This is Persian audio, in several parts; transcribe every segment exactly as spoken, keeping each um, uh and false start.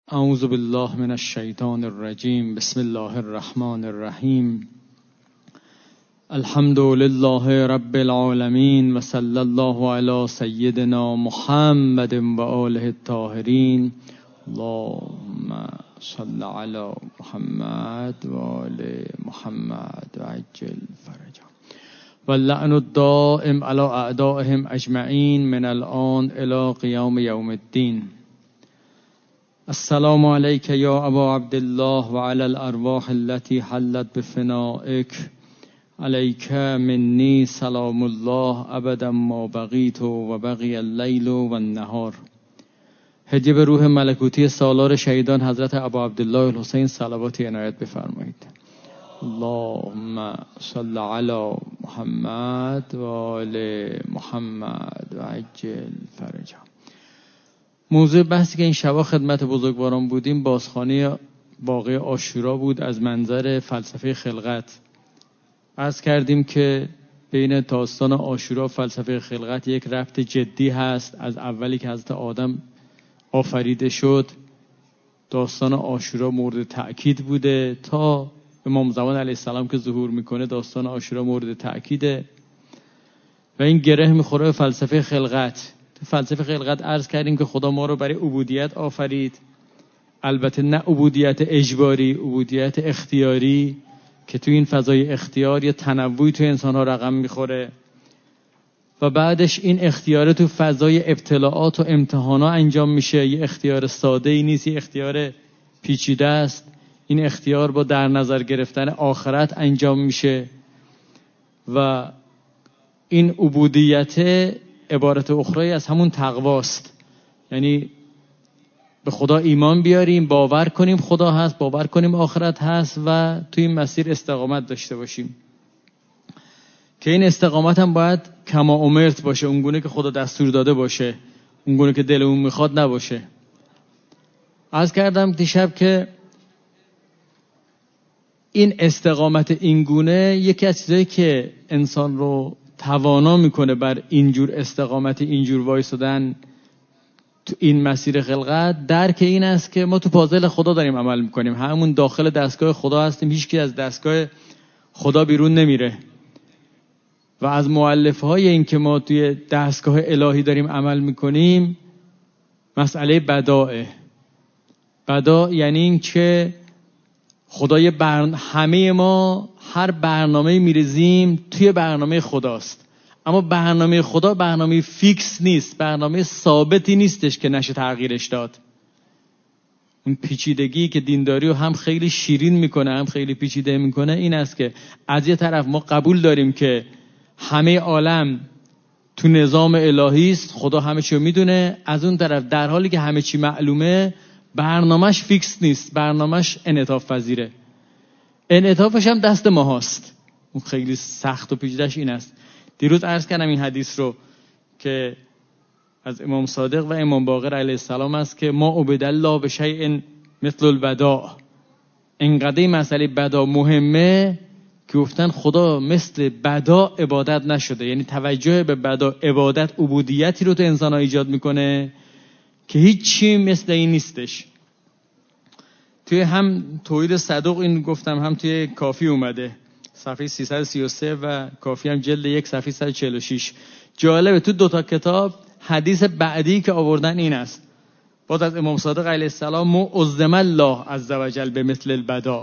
اعوذ بالله من الشیطان الرجیم. بسم الله الرحمن الرحیم. الحمد لله رب العالمین و صلی الله علی سیدنا محمد و آله الطاهرین. اللهم صل علی محمد و آل محمد و عجل فرجهم و اللعن الدائم علی اعدائهم اجمعین من الان الی قیام یوم الدین. السلام علیک یا ابا عبدالله و علی الارواح التي حلت بفنائک. علیک منی سلام الله ابدا ما بقیت و بقی اللیل و النهار. هدیه به روح ملکوتی سالار شهیدان حضرت ابا عبدالله الحسین صلوات عنایت بفرمایید. اللهم صل علی محمد و آل محمد و عجل فرجهم. موضوع بحثی که این شبا خدمت بزرگواران بودیم بازخوانی واقعه عاشورا بود از منظر فلسفه خلقت. عرض کردیم که بین داستان عاشورا و فلسفه خلقت یک ربط جدی هست. از اولی که حضرت آدم آفریده شد داستان عاشورا مورد تأکید بوده تا امام زمان علیه السلام که ظهور میکنه داستان عاشورا مورد تأکیده و این گره میخوره به فلسفه خلقت. تو فلسفه خلقت عرض کردیم که خدا ما رو برای عبودیت آفرید، البته نه عبودیت اجباری، عبودیت اختیاری که تو این فضای اختیار یه تنوعی تو انسان ها رقم میخوره و بعدش این اختیار تو فضای ابتلاعات و امتحانا انجام میشه. یه اختیار ساده ای نیست، یه اختیار پیچیده است. این اختیار با در نظر گرفتن آخرت انجام میشه و این عبودیت عبارت اخرى از همون تقواست، یعنی به خدا ایمان بیاریم، باور کنیم خدا هست، باور کنیم آخرت هست و توی این مسیر استقامت داشته باشیم که این استقامت هم باید کما امرت باشه، اونگونه که خدا دستور داده باشه، اونگونه که دلمون میخواد نباشه. عرض کردم دیشب که این استقامت اینگونه یکی از چیزایی که انسان رو توانا میکنه بر اینجور استقامت، اینجور وایسادن تو این مسیر خلقت، درک این است که ما تو پازل خدا داریم عمل میکنیم، همون داخل دستگاه خدا هستیم، هیچ کی از دستگاه خدا بیرون نمیره و از مؤلفه های این که ما توی دستگاه الهی داریم عمل میکنیم مسئله بدائه. بدا یعنی این که خدای برن... همه ما هر برنامه میریزیم توی برنامه خداست، اما برنامه خدا برنامه فیکس نیست، برنامه ثابتی نیستش که نشه تغییرش داد. اون پیچیدگی که دینداری رو هم خیلی شیرین میکنه هم خیلی پیچیده میکنه این است که از یه طرف ما قبول داریم که همه عالم تو نظام الهی است، خدا همه چی رو میدونه، از اون طرف در حالی که همه چی معلومه برنامه‌اش فیکس نیست، برنامه‌اش انعطاف پذیره. انعطافش هم دست ما هست. اون خیلی سخت و پیچیده‌اش این است. دیروز عرض کردم این حدیث رو که از امام صادق و امام باقر علیه السلام است که ما عبد الله به شیء مثل البداء. اینقدر مسئله بدا مهمه که گفتن خدا مثل بدا عبادت نشده، یعنی توجه به بدا عبادت عبودیتی رو تو انسان‌ها ایجاد میکنه که هیچی مثل این نیستش. توی هم توحید صدوق این گفتم هم توی کافی اومده صفحه سیصد و سی و سه و کافی هم جلد یک صفحه صد و چهل و شش. جالبه تو دوتا کتاب حدیث بعدی که آوردن این است، باز از امام صادق علیه السلام: معظم الله عزوجل به مثل البدا.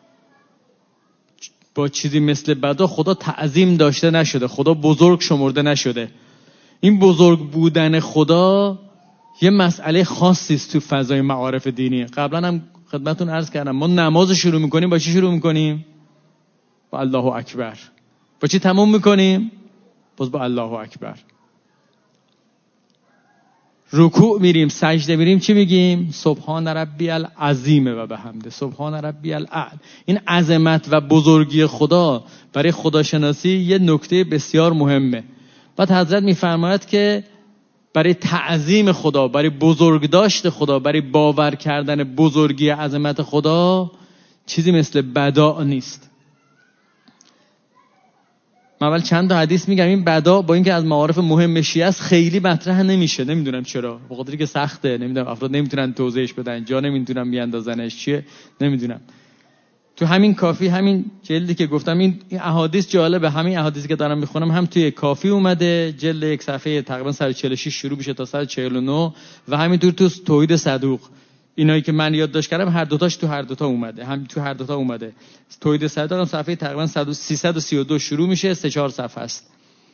با چیزی مثل بدا خدا تعظیم داشته نشده، خدا بزرگ شمرده نشده. این بزرگ بودن خدا یه مسئله خاصی است تو فضای معارف دینی. قبلا هم خدمتتون عرض کردم ما نماز شروع میکنیم با چی شروع میکنیم؟ با الله اکبر. با چی تموم میکنیم؟ باز با الله اکبر. رکوع میریم، سجده میریم، چی میگیم؟ سبحان ربی العظیم و بحمده سبحان ربی الاعلی. این عظمت و بزرگی خدا برای خداشناسی یه نکته بسیار مهمه. بعد حضرت میفرماید که برای تعظیم خدا، برای بزرگداشت خدا، برای باور کردن بزرگی عظمت خدا چیزی مثل بدا نیست. من اول چند تا حدیث میگم. این بدا با اینکه از معارف مهم شیعه است خیلی مطرح نمیشه، نمیدونم چرا، به خاطر که سخته، نمیدونم افراد نمیتونن توضیحش بدن، جا نمیتونن بیاندازنش چیه نمیدونم. تو همین کافی، همین جلدی که گفتم، این احادیث جالبه. همین احادیثی که دارم میخونم هم توی کافی اومده، جلد یک صفحه تقریبا صد و چهل و شش شروع میشه تا صد و چهل و نه، و همینطور تو توحید صدوق، اینایی که من یادداشت کردم هر دوتاش تو هر دوتا اومده، هم تو هر دوتا اومده. توحید صدوق هم صفحه تقریبا سیصد و سی و دو شروع میشه، سه چهار صفحه است.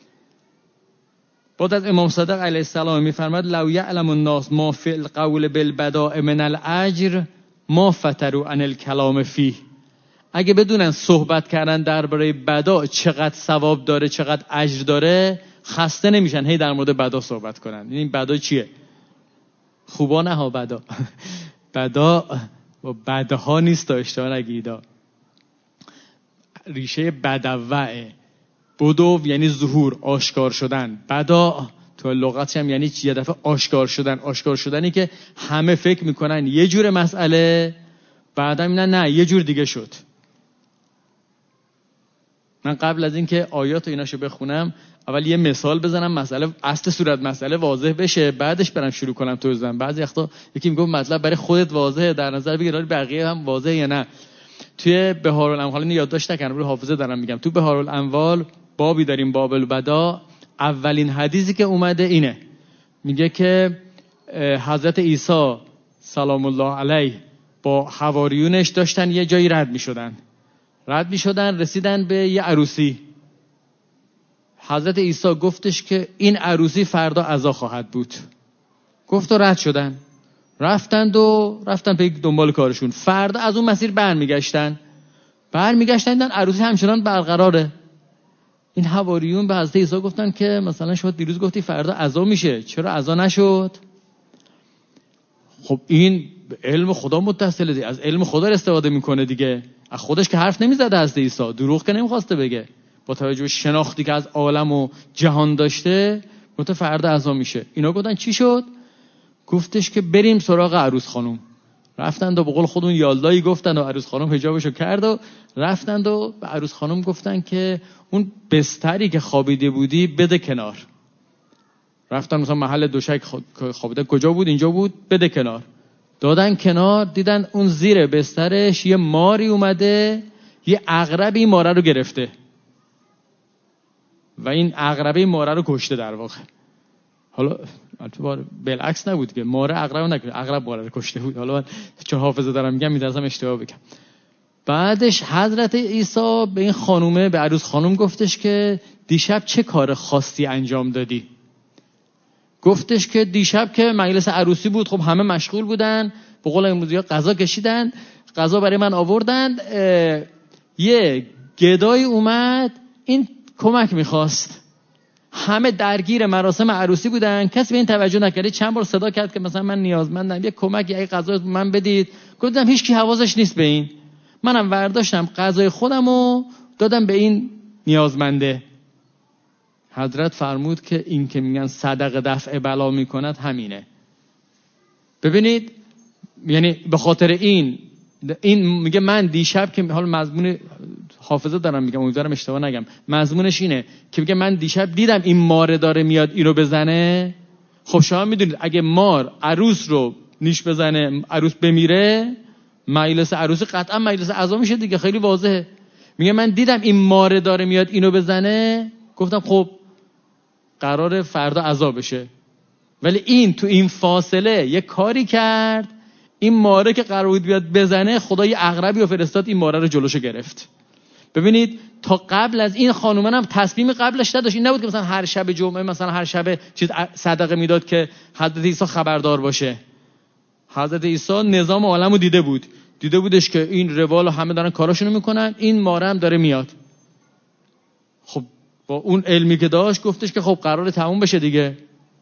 بعد از امام صادق علیه السلام میفرماد لو یعلم الناس ما فی القول بالبداء من الاجر ما فتروا عن الکلام فیه. اگه بدونن صحبت کردن درباره بدا چقدر ثواب داره، چقدر اجر داره، خسته نمیشن هی در مورد بدا صحبت کنن. این بدا چیه؟ خوبا نه ها، بدا بدا و بدها نیست، تا اشتباه نگیدا. ریشه بدوعه. بدو یعنی ظهور، آشکار شدن. بدا تو لغتش هم یعنی یه دفعه آشکار شدن. آشکار شدنی که همه فکر میکنن یه جور مسئله، بعدا میگن نه یه جور دیگه شد. من قبل از اینکه آیات و ایناشو بخونم اول یه مثال بزنم، مسئله اصل صورت مسئله واضح بشه، بعدش برم شروع کنم توضیح بدن. بعضی وقتا یکی میگه مطلب برای خودت واضحه، در نظر بگیر بقیه هم واضحه یا نه. توی بهارالاموال، اینو یادداشت نکنم روی حافظه دارم میگم، تو بهارالاموال بابی داریم باب البدا. اولین حدیثی که اومده اینه، میگه که حضرت عیسی سلام الله علیه با حواریونش داشتن یه جایی رد میشدن رد میشدن رسیدن به یه عروسی. حضرت عیسی گفتش که این عروسی فردا عزا خواهد بود. گفت و رد شدن، رفتند و رفتن به دنبال کارشون. فردا از اون مسیر برمیگشتن برمیگشتن دیدن عروسی همچنان برقراره. این حواریون به حضرت عیسی گفتن که مثلا شما دیروز گفتی فردا عزا میشه، چرا عزا نشد؟ خب این علم خدا متصله دی، از علم خدا استفاده میکنه دیگه، از خودش که حرف نمیزده. حضرت عیسی دروغ که نمیخواسته بگه، با توجه به شناختی که از عالم و جهان داشته گفت فردا عزا میشه. اینا گفتن چی شد؟ گفتش که بریم سراغ عروس خانم. رفتند و به قول خودمون یالدایی گفتن و عروس خانم حجابشو کرد و رفتند و به عروس خانم گفتن که اون بستری که خوابیده بودی بده کنار. رفتن مثلا محل دوشک خوابیده کجا بود؟ اینجا بود، بده کنار. دادن کنار، دیدن اون زیر بسترش یه ماری اومده، یه عقربی ماره رو گرفته و این عقربه ماره رو کشته در واقع. حالا البته بالعکس نبود که ماره عقرب نکشته، عقرب ماره رو کشته بود. حالا من چون حافظه دارم میگم میترسم اشتباه بگم. بعدش حضرت عیسی به این خانومه، به عروس خانم گفتش که دیشب چه کار خاصی انجام دادی؟ گفتش که دیشب که مجلس عروسی بود، خب همه مشغول بودن، به قول امروزی‌ها غذا کشیدن، غذا برای من آوردن، یه گدای اومد این کمک میخواست. همه درگیر مراسم عروسی بودن، کسی به این توجه نکرد. چند بار صدا کرد که مثلا من نیازمندم، یه کمک، یه غذا من بدید. گفتم هیچ کی حواسش نیست به این. منم برداشتم غذای خودمو دادم به این نیازمنده. حضرت فرمود که این که میگن صدقه دفع بلا میکند همینه. ببینید، یعنی به خاطر این این میگه من دیشب که حال مضمون حافظه دارم میگم، امیدوارم اشتباه نگم، مضمونش اینه که میگه من دیشب دیدم این ماره داره میاد اینو بزنه. خب شما میدونید اگه مار عروس رو نیش بزنه، عروس بمیره، مجلس عروسی قطعا مجلس عزا میشه دیگه، خیلی واضحه. میگه من دیدم این ماره داره میاد اینو بزنه، گفتم خب قرار فردا عزا بشه. ولی این تو این فاصله یه کاری کرد، این ماره که قرار بود بیاد بزنه، خدا یه عقربی رو فرستاد این ماره رو جلوشو گرفت. ببینید تا قبل از این خانومه هم تصمیم قبلش نداشت. این نبود که مثلا هر شب جمعه مثلا هر شب چیز صدقه میداد که حضرت عیسی خبردار باشه. حضرت عیسی نظام عالمو دیده بود، دیده بودش که این روال همه دارن کاراشونو میکنن، این ماره هم داره میاد. خب با اون علمی که داشت گفتش که خب قراره تموم بشه دیگه.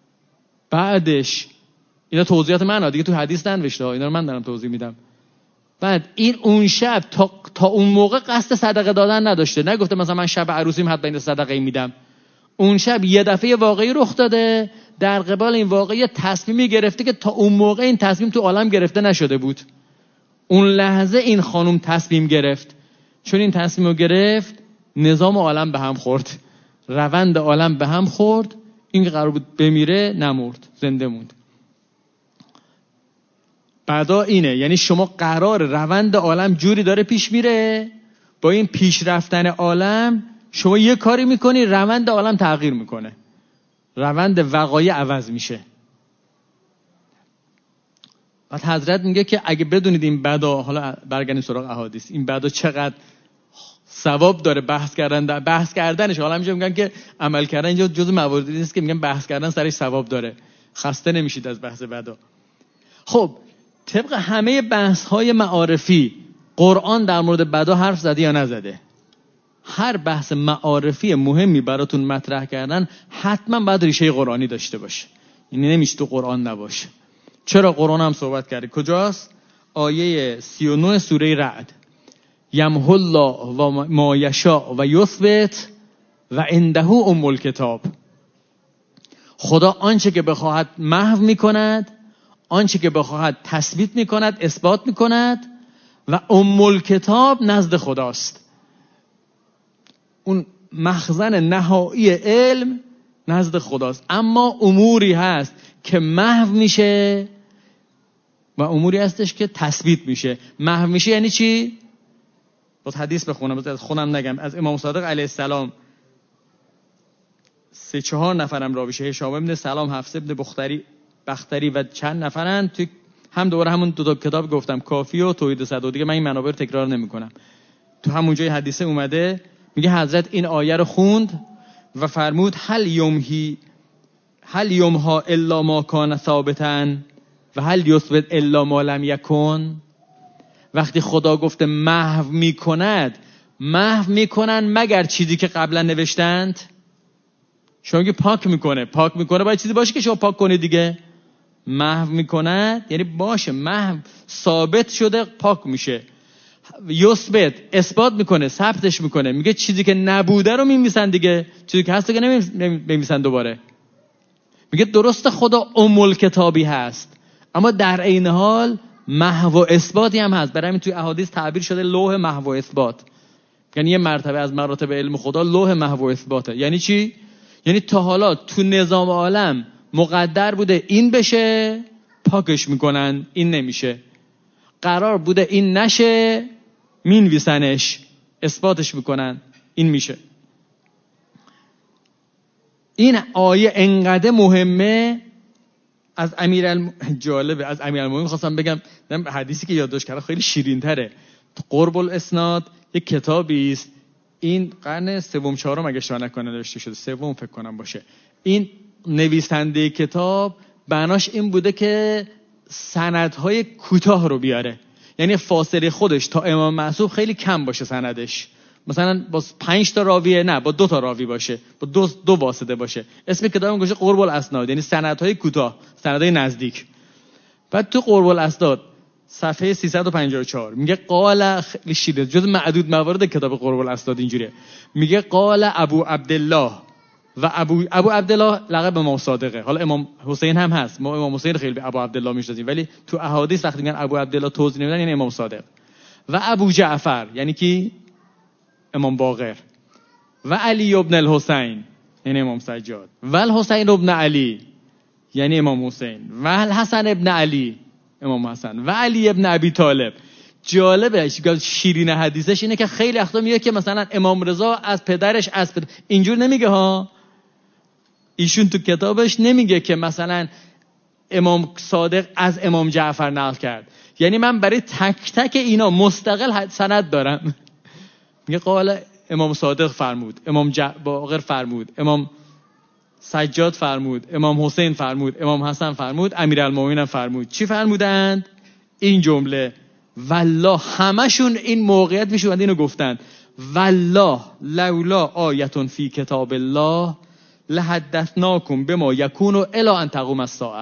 بعدش اینا توضیحات منه دیگه، تو حدیث ننوشته ها، اینا رو من دارم توضیح میدم. بعد این اون شب تا, تا اون موقع قصد صدقه دادن نداشته، نگفته مثلا من شب عروسیم حتما این صدقه میدم. اون شب یه دفعه واقعی رخ داده، در قبال این واقعی تصمیمی گرفته که تا اون موقع این تصمیم تو عالم گرفته نشده بود. اون لحظه این خانم تصمیم گرفت، چون این تصمیم رو گرفت نظام عالم به هم خورد. روند عالم به هم خورد، این که قرار بود بمیره نمرد، زنده موند. بعدا اینه، یعنی شما قرار روند عالم جوری داره پیش میره، با این پیش رفتن عالم شما یه کاری میکنی روند عالم تغییر میکنه، روند وقایع عوض میشه. بعد حضرت میگه که اگه بدونید این بدا، حالا برگردیم سراغ احادیث، این بدا چقدر ثواب داره بحث کردن بحث کردنش. حالا میگه میگن که عمل کردن اینجا جزء مواردی نیست که میگن بحث کردن سرش ثواب داره، خسته نمیشید از بحث بدا. خب طبق همه بحث های معارفی قرآن در مورد بدا حرف زده یا نزده؟ هر بحث معارفی مهمی براتون مطرح کردن حتما باید ریشه قرآنی داشته باشه، یعنی نمیشه تو قرآن نباشه. چرا؟ قرآن هم صحبت کرده. کجاست؟ آیه سی و نه سوره رعد، یمحو الله و ما یشاء و یثبت و عنده ام الکتاب. خدا آنچه که بخواهد محو میکند، آنچه که بخواهد تثبیت میکند، اثبات میکند و ام الکتاب نزد خداست. اون مخزن نهایی علم نزد خداست. اما اموری هست که محو میشه و اموری هستش که تثبیت میشه. محو میشه یعنی چی؟ باز حدیث بخونم، باز از خونم نگم. از امام صادق علیه السلام سه چهار نفرم راویشه، هشام ابن سلام، حفص ابن بختری بختری و چند نفرن. توی هم دوباره همون دو تا کتاب گفتم، کافی و توحید صد، دیگه من این منابع رو تکرار نمیکنم. تو همون جای حدیثه اومده، میگه حضرت این آیه رو خوند و فرمود هل یمهی هل یمها الا ما کان ثابتا و هل یثبت الا ما لم یکن. وقتی خدا گفته محو میکند، محو میکنن مگر چیزی که قبلا نوشتند. شما میگه پاک میکنه، پاک میکنه باید چیزی باشه که شما پاک کنید دیگه. محو میکند یعنی باشه، محو ثابت شده پاک میشه. یثبت اثبات میکنه، ثبتش میکنه، میگه چیزی که نبوده رو میمیسن دیگه، چیزی که هست دیگه نمیمیسن دوباره. میگه درست خدا ام الکتابی هست، اما در عین حال محو و اثباتی هم هست. برای همین توی احادیث تعبیر شده لوح محو و اثبات. یعنی یه مرتبه از مراتب علم خدا لوح محو و اثباته. یعنی چی؟ یعنی تا حالا تو نظام عالم مقدر بوده این بشه، پاکش میکنن، این نمیشه. قرار بوده این نشه، مینویسنش، اثباتش میکنن، این میشه. این آیه انقدر مهمه. از امیرالم جالبه، از امیرالمومنین خواستم بگم، حدیثی که یادداشت کردم خیلی شیرین تره. قرب الاسناد یک کتابی است، این قرن سوم چهارم اگه اشتباه نکنم نوشته شده، سوم فکر کنم باشه. این نویسنده کتاب بناش این بوده که سندهای کوتاه رو بیاره، یعنی فاصله خودش تا امام معصوم خیلی کم باشه سندش، مثلا با پنج تا راویه نه، با دو تا راوی باشه، با دو دو واسطه باشه. اسم کتابم گوشه قرب الاسناد، یعنی سندهای کوتاه، سندهای نزدیک. بعد تو قرب الاسناد صفحه سیصد و پنجاه و چهار میگه قال، خیلی شیرین، جز معدود موارد کتاب قرب الاسناد اینجوریه. میگه قال ابو عبدالله و ابو ابو عبدالله لقب امام صادقه. حالا امام حسین هم هست، ما امام حسین خیلی به ابو عبدالله میشناسیم، ولی تو احادیث وقتی میگن ابو عبدالله توضیح نمیدن یعنی امام صادق. و ابو جعفر یعنی کی؟ امام باقر. و علی ابن الحسین یعنی امام سجاد. و الحسین ابن علی یعنی امام حسین. و الحسن ابن علی امام حسن. و علی ابن ابی طالب. جالبه شیرین حدیثش اینه که خیلی وقتا میگه که مثلا امام رضا از پدرش از پدر... اینجور نمیگه ها. ایشون تو کتابش نمیگه که مثلا امام صادق از امام جعفر نقل کرد، یعنی من برای تک تک اینا مستقل سند دارم. میگه قال امام صادق فرمود، امام باقر فرمود، امام سجاد فرمود، امام حسین فرمود، امام حسن فرمود، امیرالمومنین فرمود. چی فرمودند؟ این جمله والله. همشون این موقعیت میشوند اینو گفتند والله لولا آیتون فی کتاب الله لحدثناکم بما یکون الی ان تقوم الساعه.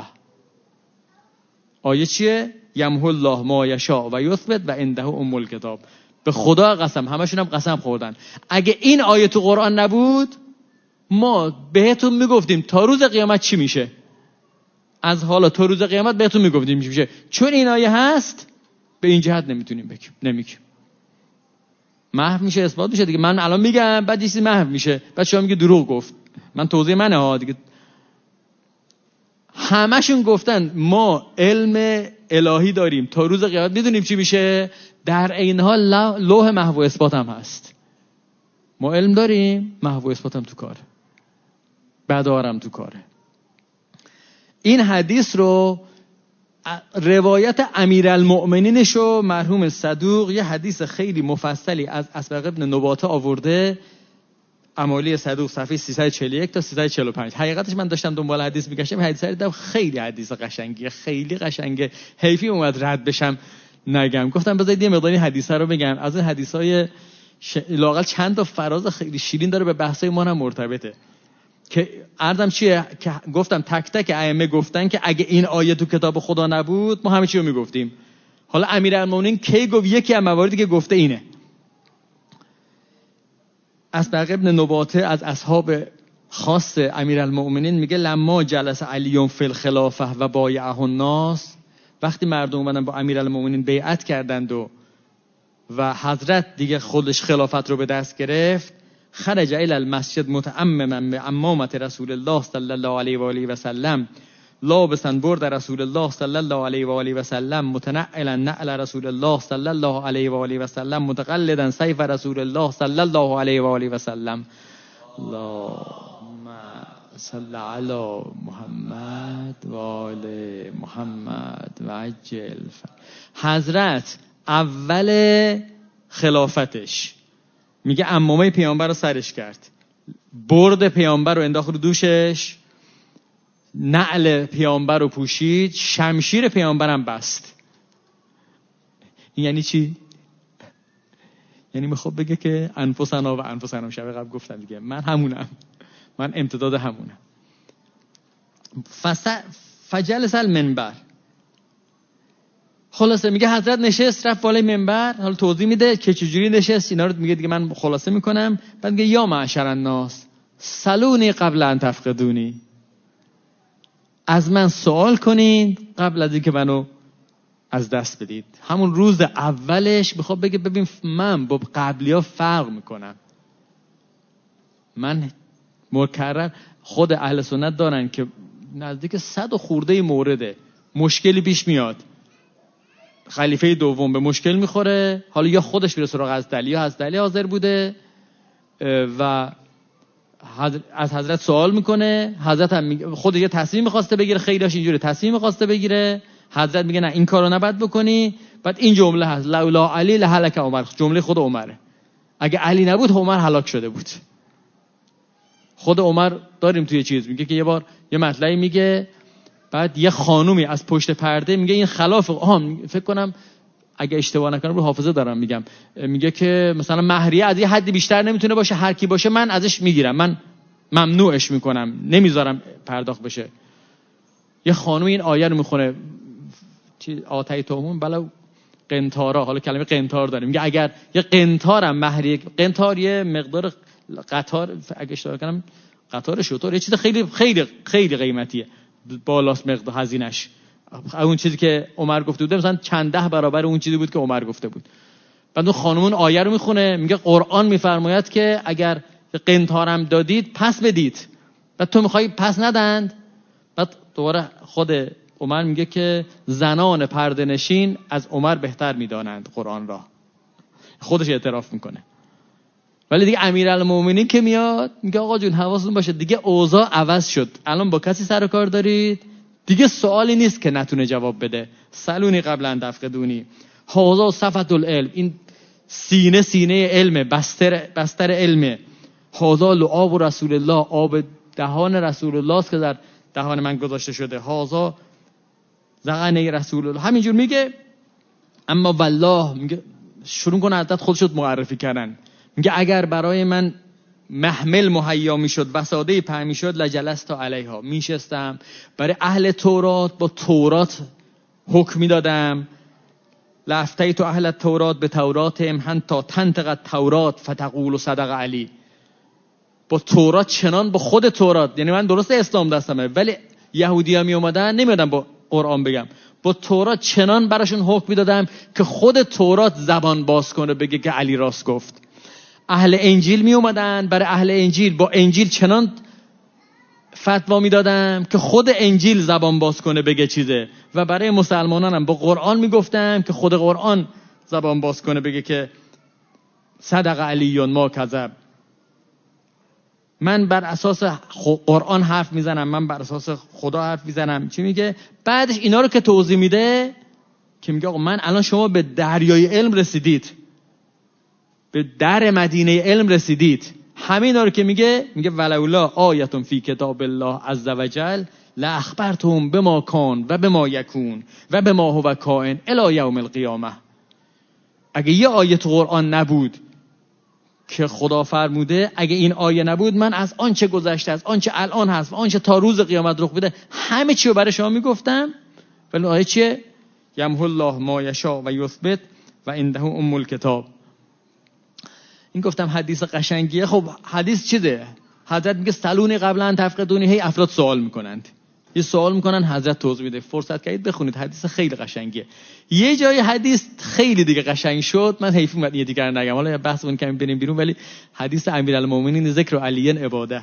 آیه چیه؟ یمحو الله ما یشاء و یثبت و عنده ام الکتاب. به خدا قسم، همشون هم قسم خوردن اگه این آیه تو قرآن نبود ما بهتون میگفتیم تا روز قیامت چی میشه. از حالا تا روز قیامت بهتون میگفتیم چی میشه. چون این آیه هست به این جهت نمیتونیم بگیم، نمیگیم. محو میشه اثبات میشه دیگه. من الان میگم بعد یه چیزی محو میشه، بعد شما میگه دروغ گفت. من توضیح منه ها دیگه. همشون گفتن ما علم الهی داریم تا روز قیامت میدونیم چی میشه، در این حال لوح محو اثبات هم هست. ما علم داریم، محو اثبات هم تو کاره، بدارم تو کاره. این حدیث رو روایت امیرالمؤمنینشو مرحوم صدوق یه حدیث خیلی مفصلی از اسبق ابن نباته آورده، امالی صدوق صفحه سیصد و چهل و یک تا سیصد و چهل و پنج. حقیقتش من داشتم دنبال حدیث میگشتم، حدیث رو دیدم خیلی حدیث قشنگیه، خیلی قشنگه، حیفی اومد رد بشم نگم. گفتم بذارید یه مقداری حدیث رو بگم. از این حدیثای ش... لااقل چند تا فراز خیلی شیرین داره، به بحثای ما هم مرتبطه. که عرضم چیه که گفتم تک تک ائمه گفتن که اگه این آیه تو کتاب خدا نبود ما همه چی رو میگفتیم. حالا امیرالمومنین کی گفت؟ یکی از مواردی که گفته اینه. اسبق ابن نباته از اصحاب خاص امیرالمومنین میگه لما جلس علی فی الخلافه و بایعه الناس، وقتی مردم اومدن با امیرالمومنین بیعت کردند و و حضرت دیگه خودش خلافت رو به دست گرفت، خرج الی المسجد متعمما بعمامه رسول الله صلی الله علیه و آله و سلم، لابسا برد رسول الله صلی الله علیه و آله و سلم، متنعلا نعل رسول الله صلی الله علیه و آله و سلم، متقلدا سیف رسول الله صلی الله علیه و آله و سلم. اللهم صل علی محمد و آل محمد و عجل. حضرت اول خلافتش میگه عمامه پیامبر رو سرش کرد، برد پیامبر رو انداخت رو دوشش، نعل پیامبر رو پوشید، شمشیر پیامبرم بست. این یعنی چی؟ یعنی میخواد بگه که انفسنا و انفسنا، شب قبل گفتم دیگه، من همونم، من امتداد همونم. فس... فجلس المنبر. خلاصه میگه حضرت نشست رفت بالای منبر. حالا توضیح میده که چجوری نشست، اینا رو میگه دیگه من خلاصه میکنم. بعد میگه یا معشر الناس سلونی قبل ان تفقدونی، از من سوال کنید قبل از اینکه منو از دست بدید. همون روز اولش میخواد بگه ببین من با قبلیا فرق میکنم. من مکرر خود اهل سنت دارن که نزدیک صد و خورده مورده مشکلی پیش میاد، خلیفه دوم به مشکل میخوره، حالا یا خودش میره سراغ حضرت یا حضرت حاضر بوده و از حضرت سوال میکنه، حضرت هم خود یه تصمیم میخواسته بگیره، خیلیش اینجوری تصمیم میخواسته بگیره، حضرت میگه نه این کارو نباید بکنی. بعد این جمله هست لولا علی لهلک عمر، جمله خود عمره، اگه علی نبود عمر هلاک شده بود. خود عمر داریم توی چیز میگه که یه بار یه مطلبی میگه، بعد یه خانومی از پشت پرده میگه این خلاف، آها فکر کنم اگه اشتباه نکنم رو حافظه دارم میگم، میگه که مثلا مهریه از یه حدی بیشتر نمیتونه باشه، هر کی باشه من ازش میگیرم، من ممنوعش میکنم، نمیذارم پرداخت بشه. یه خانوم این آیه رو میخونه چی آتیتمون بلا قنطارا، حالا کلمه قنطار داریم، میگه اگر یه قنطارم مهریه، قنطار یه مقدار قطار اگه اشتباه کنم قطار شطور یه چیز خیلی خیلی خیلی قیمتیه، بالاست مقدار هزینه‌اش، اون چیزی که عمر گفته بود مثلا چند ده برابر اون چیزی بود که عمر گفته بود. بعد اون خانومون آیه رو میخونه میگه قرآن میفرماید که اگر قنطارم دادید پس بدید، بعد تو میخوای پس ندند. بعد دوباره خود عمر میگه که زنان پرده نشین از عمر بهتر میدانند قرآن را، خودش اعتراف میکنه. ولی دیگه امیرالمومنین که میاد میگه آقا جون حواستون باشه دیگه اوضاع عوض شد، الان با کسی سر و کار دارید، دیگه سوالی نیست که نتونه جواب بده. سلونی قبل ان تفقدونی، حوضا صفت العلم، این سینه سینه علمه، بستر بستر علمه. حوضا لعاب رسول الله، آب دهان رسول الله است که در دهان من گذاشته شده. حوضا زغنه رسول الله، همینجور میگه. اما والله میگه شروع کنه حضرت خودشو معرفی کردن، میگه اگر برای من محمل مهیا میشد بساده پهن میشد لجلست علیها، میشستم برای اهل تورات با تورات حکم میدادم. لافتیت اهل تورات به توراتهم حتی تنطق تورات فتقول صدق علی، با تورات چنان با خود تورات، یعنی من درسته اسلام دستمه ولی یهودی‌ها می اومدن نمیادم با قرآن بگم، با تورات چنان براشون حکم میدادم که خود تورات زبان باز کنه بگه که علی راست گفت. اهل انجیل می اومدن برای اهل انجیل با انجیل چنان فتوا میدادم که خود انجیل زبان باز کنه بگه چیزه، و برای مسلمانانم با قرآن میگفتم که خود قرآن زبان باز کنه بگه که صدق علیون ما کذب. من بر اساس قرآن حرف میزنم، من بر اساس خدا حرف میزنم. چی میگه بعدش اینا رو که توضیح میده که میگه آقا من الان شما به دریای علم رسیدید، به در مدینه علم رسیدید، همه اینا رو که میگه میگه ولولا آیتون فی کتاب الله عز وجل لاخبرتم بما کان و بما یکون و بما هو کائن الی یوم القیامه. اگه یه آیه تو قرآن نبود که خدا فرموده، اگه این آیه نبود من از آنچه گذشته، از آنچه الان هست و آنچه تا روز قیامت رخ بده همه چی رو برای شما میگفتم. ولی آیه چیه؟ یمحو الله ما یشاء و یثبت و عنده ام الکتاب. این گفتم حدیث قشنگیه. خب حدیث چیه؟ حضرت میگه سلونی قبل ان تفقدونی. هی افراد سوال میکنند، یه سوال میکنن، حضرت توضیح میده. فرصت کردید بخونید، حدیث خیلی قشنگیه. یه جای حدیث خیلی دیگه قشنگ شد، من حیف اومد یه دیگر نگم، حالا بحثمون کمی بریم بیرون. ولی حدیث امیرالمومنین ذکر علی عباده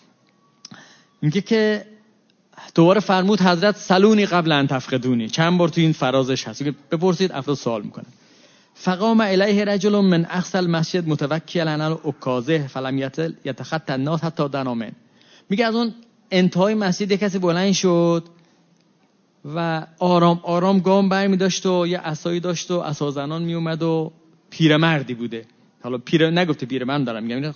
میگه که دوباره فرمود حضرت سلونی قبل ان تفقدونی. چند بار تو این فرازش هست که بپرسید، افراد سوال میکنن. فقام الیه رجل من اقصى المسجد متوکلا علی عکازه فلم یتخطى الناس حتی دنا من. میگه از اون انتهای مسجد کسی بلند شد و آرام آرام گام برمی داشت و یه عصایی داشت و عصا زنان می اومد و پیرمردی بوده. حالا پیر نگفته پیرمرد دارم میگم.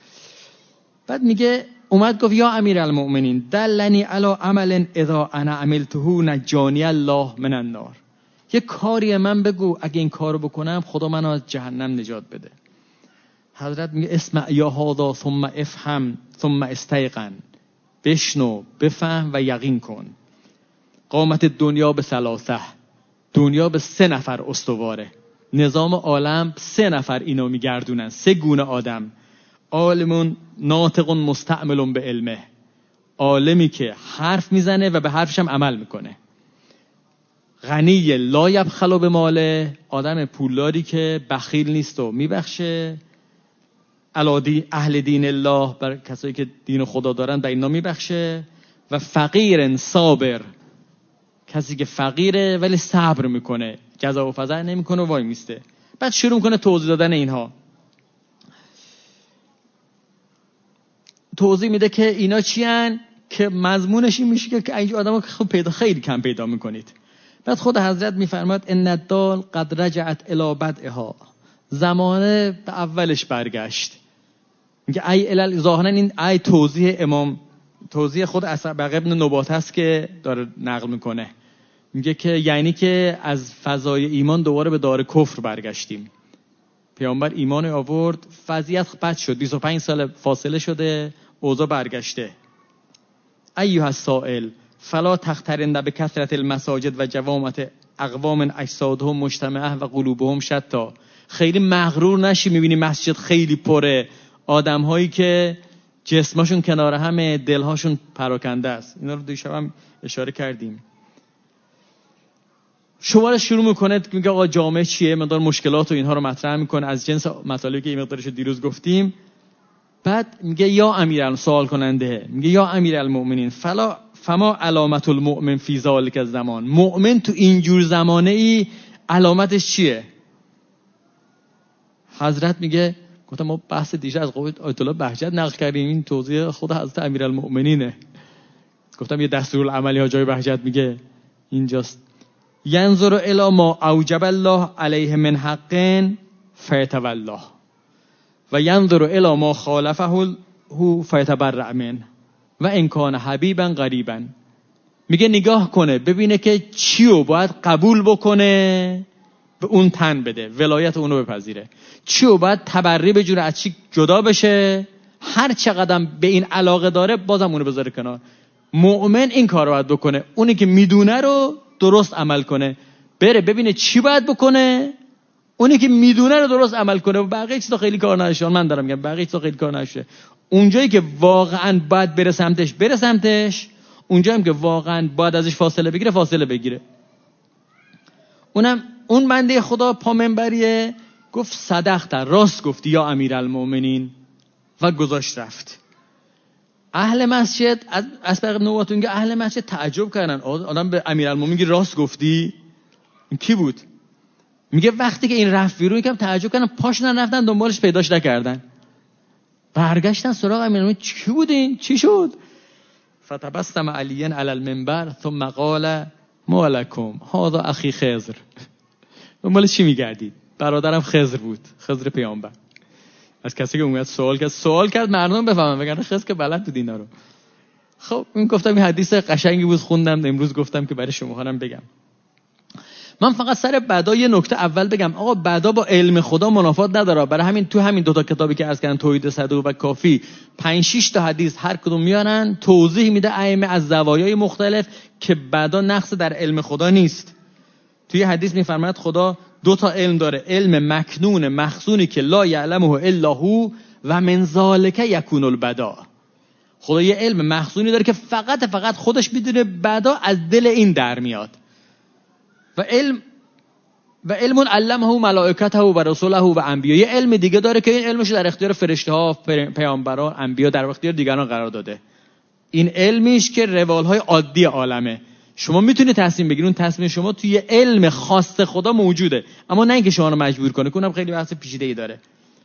بعد میگه اومد گفت یا امیرالمؤمنین دلنی علی عمل اذا انا عملته نجانی الله من النار. یه کاری من بگو اگه این کارو بکنم خدا منو از جهنم نجات بده. حضرت میگه اسمع یا هذا ثم افهم ثم استيقن. بشنو، بفهم و یقین کن. قامت دنیا به ثلاثه. دنیا به سه نفر استواره. نظام عالم سه نفر اینو میگردونن، سه گونه آدم. عالمون ناطق مستعمل به علمه. عالمی که حرف میزنه و به حرفش هم عمل میکنه. غنی لا یبخل به ماله. آدم پولداری که بخیل نیست و میبخشه. علادی اهل دین الله، بر کسایی که دین خدا دارن به اینا میبخشه. و فقیر صابر، کسی که فقیره ولی صبر میکنه، جزا و فضل نمیکنه و وای میسته. بعد شروع میکنه توضیح دادن اینها. توضیح میده که اینا چی هن، که مضمونش این میشه که اینجا آدم ها خب پیدا خیلی کم پیدا میکنید. بعد خود حضرت میفرماد ان الدال قد رجعت الی بدئها. زمانه به اولش برگشت. میگه ای الال ظاهرا این ای توضیح امام، توضیح خود اسبق ابن نبات هست که داره نقل میکنه. میگه که یعنی که از فضای ایمان دوباره به دار کفر برگشتیم. پیامبر ایمان آورد، وضعیت بد شد، بیست و پنج سال فاصله شده، اوضاع برگشته. ایها السائل فلا تخترن به کثرت المساجد و جوامت اقوام اجسادهم مجتمعه و قلوبهم شتی. خیلی مغرور نشی میبینی مسجد خیلی پره، آدم هایی که جسمشون کنار همه، دلهاشون پراکنده است. اینا رو دیشب هم اشاره کردیم. شماره شروع میکنه میگه آقا جامعه چیه، مقدار مشکلات و اینها رو مطرح میکنه از جنس مطالبی که این مقدارش دیروز گفتیم. بعد میگه یا امیرال سوال کننده، میگه یا امیرالمؤمنین فلا فما علامت المؤمن فی ذلک الزمان. مؤمن تو اینجور زمانه ای علامتش چیه؟ حضرت میگه گفتم ما بحث دیشب از قول آیت الله بهجت نقل کردیم، این توضیح خود حضرت امیرالمؤمنینه. گفتم یه دستورالعملی ها جای بهجت میگه اینجاست. ینظر الی ما اوجب الله علیه من حق فیتولا و ینظر الی ما خالفه هو فیتبرأ من و ان کان حبیبا قریبا. میگه نگاه کنه ببینه که چیو باید قبول بکنه به اون تن بده، ولایت اونو بپذیره. چیو باید تبری بجوره از چی جدا بشه، هر چقدر به این علاقه داره بازم اونو بذاره کنار. مؤمن این کار رو باید بکنه، اونی که میدونه رو درست عمل کنه، بره ببینه چی باید بکنه، اونی که میدونه رو درست عمل کنه و بقیه چیزا خیلی کار نشه. من دارم میگم بقیه چیزا خیلی کار نشه. اونجایی که واقعا باید بره سمتش بره سمتش، اونجایی که واقعا باید ازش فاصله بگیره فاصله بگیره. اونم اون بنده خدا پا منبریه گفت صدقت، راست گفتی یا امیرالمؤمنین، و گذاشت رفت. اهل مسجد از اسبق ابن نوبات میگه اهل مسجد تعجب کردن، آدم به امیرالمومنین میگه راست گفتی؟ این کی بود؟ میگه وقتی که این رفت بیرون یکم تعجب کردن، پاش نرفتن دنبالش پیداش نکردن. برگشتن سراغ امیرالمومنین، کی بود این؟ چی شد؟ فتبسم علی علی المنبر ثم قال ما لکم هذا اخی خضر. دنبال چی میگردید؟ برادرم خضر بود، خضر پیامبر. از کسی که اومد سوال کرد سوال کرد مردم بفهمن، بگن خضر که بلد بود اینا رو. خب این گفتم این حدیث قشنگی بود خوندم، امروز گفتم که برای شما هم بگم. من فقط سر بدا یه نکته اول بگم. آقا بدا با علم خدا منافات نداره. برای همین تو همین دوتا کتابی که عرض کردم، توحید صدوق و کافی، پنج شش تا حدیث هر کدوم میارن توضیح میده ائمه از زوایای مختلف که بدا نقص در علم خدا نیست. توی حدیث میفرماید خدا دو تا علم داره، علم مکنون مخزونی که لا یعلمه الا هو و من ذالک یکون البدا. خدا یه علم مخزونی داره که فقط فقط خودش میدونه، بدا از دل این در میاد. و علم و علم علمه ملائکته و رسوله و انبیا، یه علم دیگه داره که این علمش در اختیار فرشته ها، پیامبران، انبیا در اختیار دیگران قرار داده. این علمیش که روالهای عادی عالمه. شما میتونید تصمیم بگیرید، اون تصمیم شما توی علم خاص خدا موجوده، اما نه اینکه شما رو مجبور کنه، که اونم خیلی بحث پیچیده‌ای داره.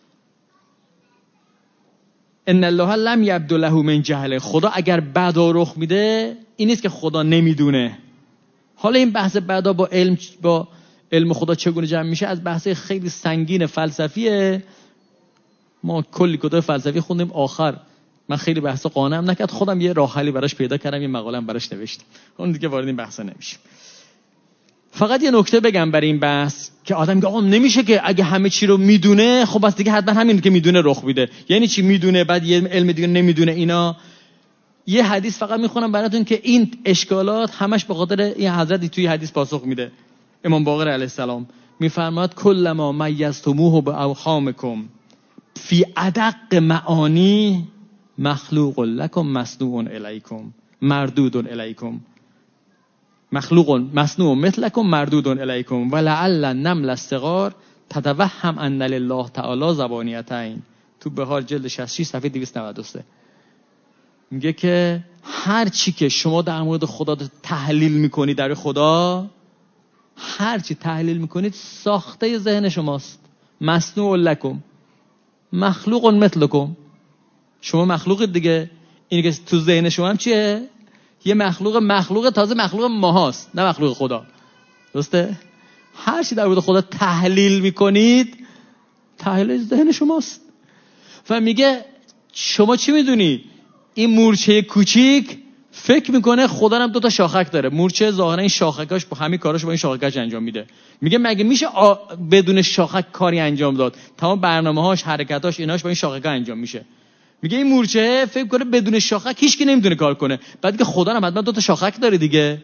ان الله لم یبد له من جهل، خدا اگر بدا رخ میده این نیست که خدا نمیدونه. حالا این بحث بدا با علم با علم خدا چگونه جمع میشه از بحث خیلی سنگین فلسفیه. ما کلی کتاب فلسفی خوندیم، آخر من خیلی بحث قانعم نکرد، خودم یه راه حلی براش پیدا کردم، یه مقاله‌ام براش نوشتم. اون دیگه وارد این بحثا نمیشیم. فقط یه نکته بگم برای این بحث که آدم میگه آقا نمیشه که اگه همه چی رو میدونه خب بس دیگه حتما همین که میدونه رخ میده. یعنی چی میدونه بعد یه علم دیگه نمیدونه؟ اینا یه حدیث فقط میخونم براتون که این اشکالات همش به خاطر این حضرتی توی حدیث پاسخ میده. امام باقر علیه السلام میفرماد کل ما میزتموه باوهامکم فی ادق معانی مخلوق لکم مصنوع الیکم مردود الیکم مخلوق مصنوع مثلکم مردود الیکم ولعل النمل الصغار تتوهم ان لله تعالی زبانیتین. تو بهار جلد شصت و شش صفحه دویست و نود و سه میگه که هر چی که شما در مورد خدا تحلیل میکنید، در خدا هر چی تحلیل میکنید ساخته ذهن شماست. مصنوع لکم مخلوق مثلکم، شما مخلوق دیگه. اینی که تو ذهن شما هم چیه؟ یه مخلوق مخلوق تازه مخلوق ماهاست، نه مخلوق خدا. درسته؟ هر چی در مورد خدا تحلیل میکنید تحلیل ذهن شماست. و میگه شما چی میدونی؟ این مورچه کوچیک فکر میکنه خدا هم دو تا شاخک داره. مورچه ظاهرا این شاخکاش با همین کاراشو با این شاخکاش انجام میده. میگه مگه میشه آ... بدون شاخک کاری انجام داد؟ تمام برنامه‌هاش، حرکتاش، ایناش با این شاخکا انجام میشه. میگه این مورچه فکر کنه بدون شاخک هیچ کی نمیتونه کار کنه، بعد که خدا هم حتما دو تا شاخک داره دیگه.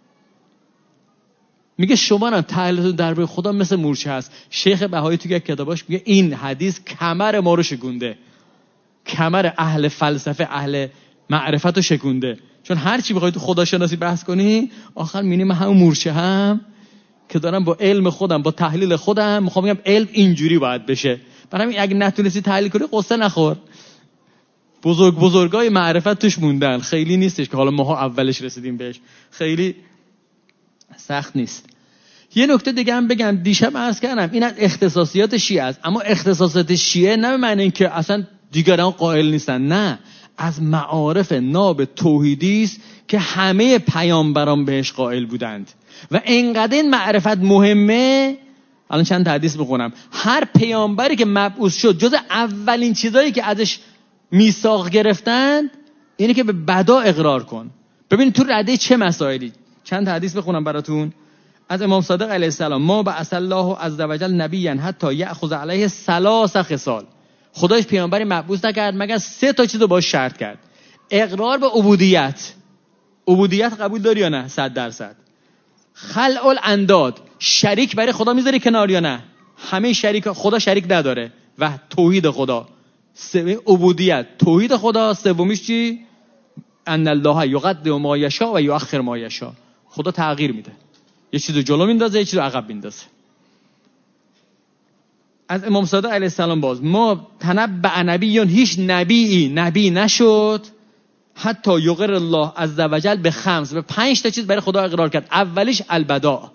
میگه شما هم تحلیلتون درباره خدا مثل مورچه هست. شیخ بهایی تو یک کتاباش میگه این حدیث کمر ما رو شکونده، کمر اهل فلسفه، اهل معرفت رو شکونده. چون هر چی بخوای تو خدا شناسی بحث کنی آخر میبینی من همون مورچه هم که دارم با علم خودم، با تحلیل خودم میخوام بگم علم اینجوری باید بشه. برای همین اگه نتونستی تحلیل کنی قصه نخور. بزرگ بزرگای معرفت توش موندن، خیلی نیستش که حالا ماها اولش رسیدیم بهش، خیلی سخت نیست. یه نکته دیگه هم بگم، دیشب عرض کردم این از اختصاصیات شیعه است، اما اختصاصیات شیعه نه به معنی اینکه اصلا دیگران قائل نیستن، نه، از معارف ناب توحیدی است که همه پیامبران بهش قائل بودند و اینقدر این معرفت مهمه. الان چند حدیث بخونم. هر پیامبری که مبعوث شد جز اولین چیزایی که ازش میثاق گرفتن اینه که به بدا اقرار کن. ببین تو رده چه مسائلی. چند حدیث بخونم براتون از امام صادق علیه السلام. ما بعث الله عز وجل نبیا حتی یأخذ علیه ثلاث خصال. خدایش پیامبری مبعوث نکرد مگر سه تا چیزو باش شرط کرد. اقرار به عبودیت. عبودیت قبول داری یا نه؟ صد درصد. خلع الانداد، شریک برای خدا میذاری کنار یا نه؟ همه شریک، خدا شریک نداره. و توحید خدا. سوم عبودیت، توحید خدا. سومیش چی؟ ان الله یقدم ما یشاء و یؤخر ما یشاء. خدا تغییر میده، یه چیزو جلو میندازه، یه چیزو عقب میندازه. از امام صادق علیه السلام باز ما تنبأ نبیون، هیچ نبیی نبی نشد حتی یقر الله عز وجل به خمس، به پنج تا چیز برای خدا اقرار کرد. اولیش البداع.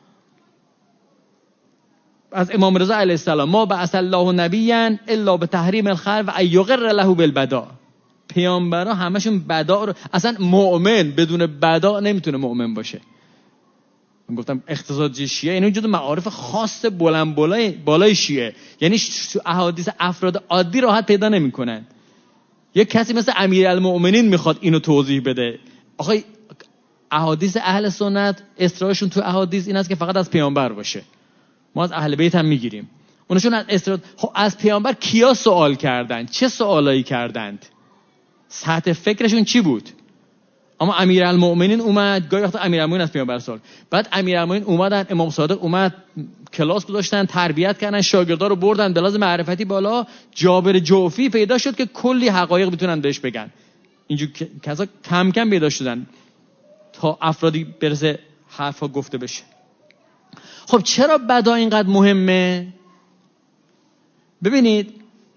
از امام رضا علیه السلام ما بعث الله نبیا الا بتحریم الخمر و یقر له بالبداع. پیامبرا همشون بداع رو، اصلا مؤمن بدون بداع نمیتونه مؤمن باشه. من گفتم اقتصاد شیعه یعنی وجود معارف خاص بلند بالای بالای شیعه، یعنی تو احادیث افراد عادی راحت پیدا نمیکنن. یک کسی مثل امیرالمؤمنین میخواد اینو توضیح بده. آخه احادیث اهل سنت اصرارشون تو احادیث این است که فقط از پیامبر باشه. ما از اهل بیت هم میگیریم. اونشون از اصرار خب از پیامبر کیا سوال کردن؟ چه سوالایی کردند؟ سطح فکرشون چی بود؟ اما امیرالمؤمنین اومد، گاهی وقتا امیرالمؤمنین از پیامبر سوال، بعد امیرالمؤمنین اومدن، امام صادق اومد کلاس گذاشتن، تربیت کردن، شاگردا رو بردن به لحاظ معرفتی بالا. جابر جوفی پیدا شد که کلی حقایق میتونن بهش بگن. اینجور کسا کم کم پیدا شدن تا افرادی برسه حرفا گفته بشه. خب چرا بدا اینقدر مهمه؟ ببینید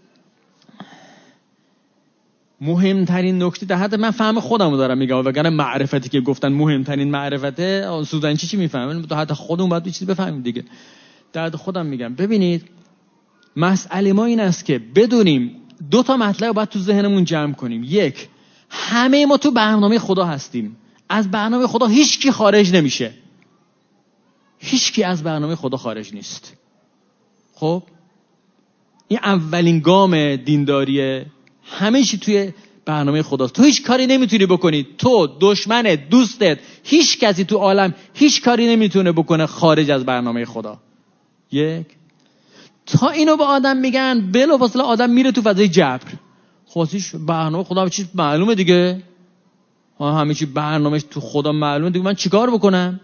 مهمترین نکته در حد من فهم خودمو دارم میگم، وگرنه معرفتی که گفتن مهمترین معرفته سودن چی چی میفهمن، تو حد خودمون باید چیزی بفهمیم دیگه. در حد خودم میگم ببینید مسئله ما این است که بدونیم دو تا مطلب باید تو ذهنمون جمع کنیم. یک، همه ما تو برنامه خدا هستیم، از برنامه خدا هیچ کی خارج نمیشه، هیچ کی از برنامه خدا خارج نیست. خب این اولین گام دینداریه، همه چی توی برنامه خداست. تو هیچ کاری نمیتونی بکنی، تو، دشمنت، دوستت، هیچ کسی تو عالم هیچ کاری نمیتونه بکنه خارج از برنامه خدا. یک، تا اینو به آدم میگن بلافاصله آدم میره تو فضای جبر. خاصیش برنامه خدا چیز معلومه دیگه، همه چی برنامهش تو خدا معلومه دیگه، من چیکار بکنم؟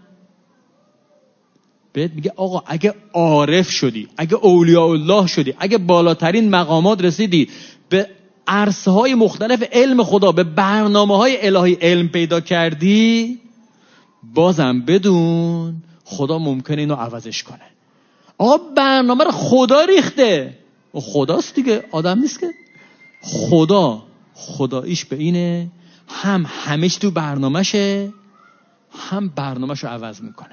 بهت میگه آقا اگه عارف شدی، اگه اولیاء الله شدی، اگه بالاترین مقامات رسیدی، به عرصه های مختلف علم خدا، به برنامه های الهی علم پیدا کردی، بازم بدون خدا ممکنه اینو عوضش کنه. آقا برنامه رو خدا ریخته، خداست دیگه، آدم نیست که. خدا خداییش به اینه هم همه چی تو برنامهشه، هم برنامهشو عوض میکنه.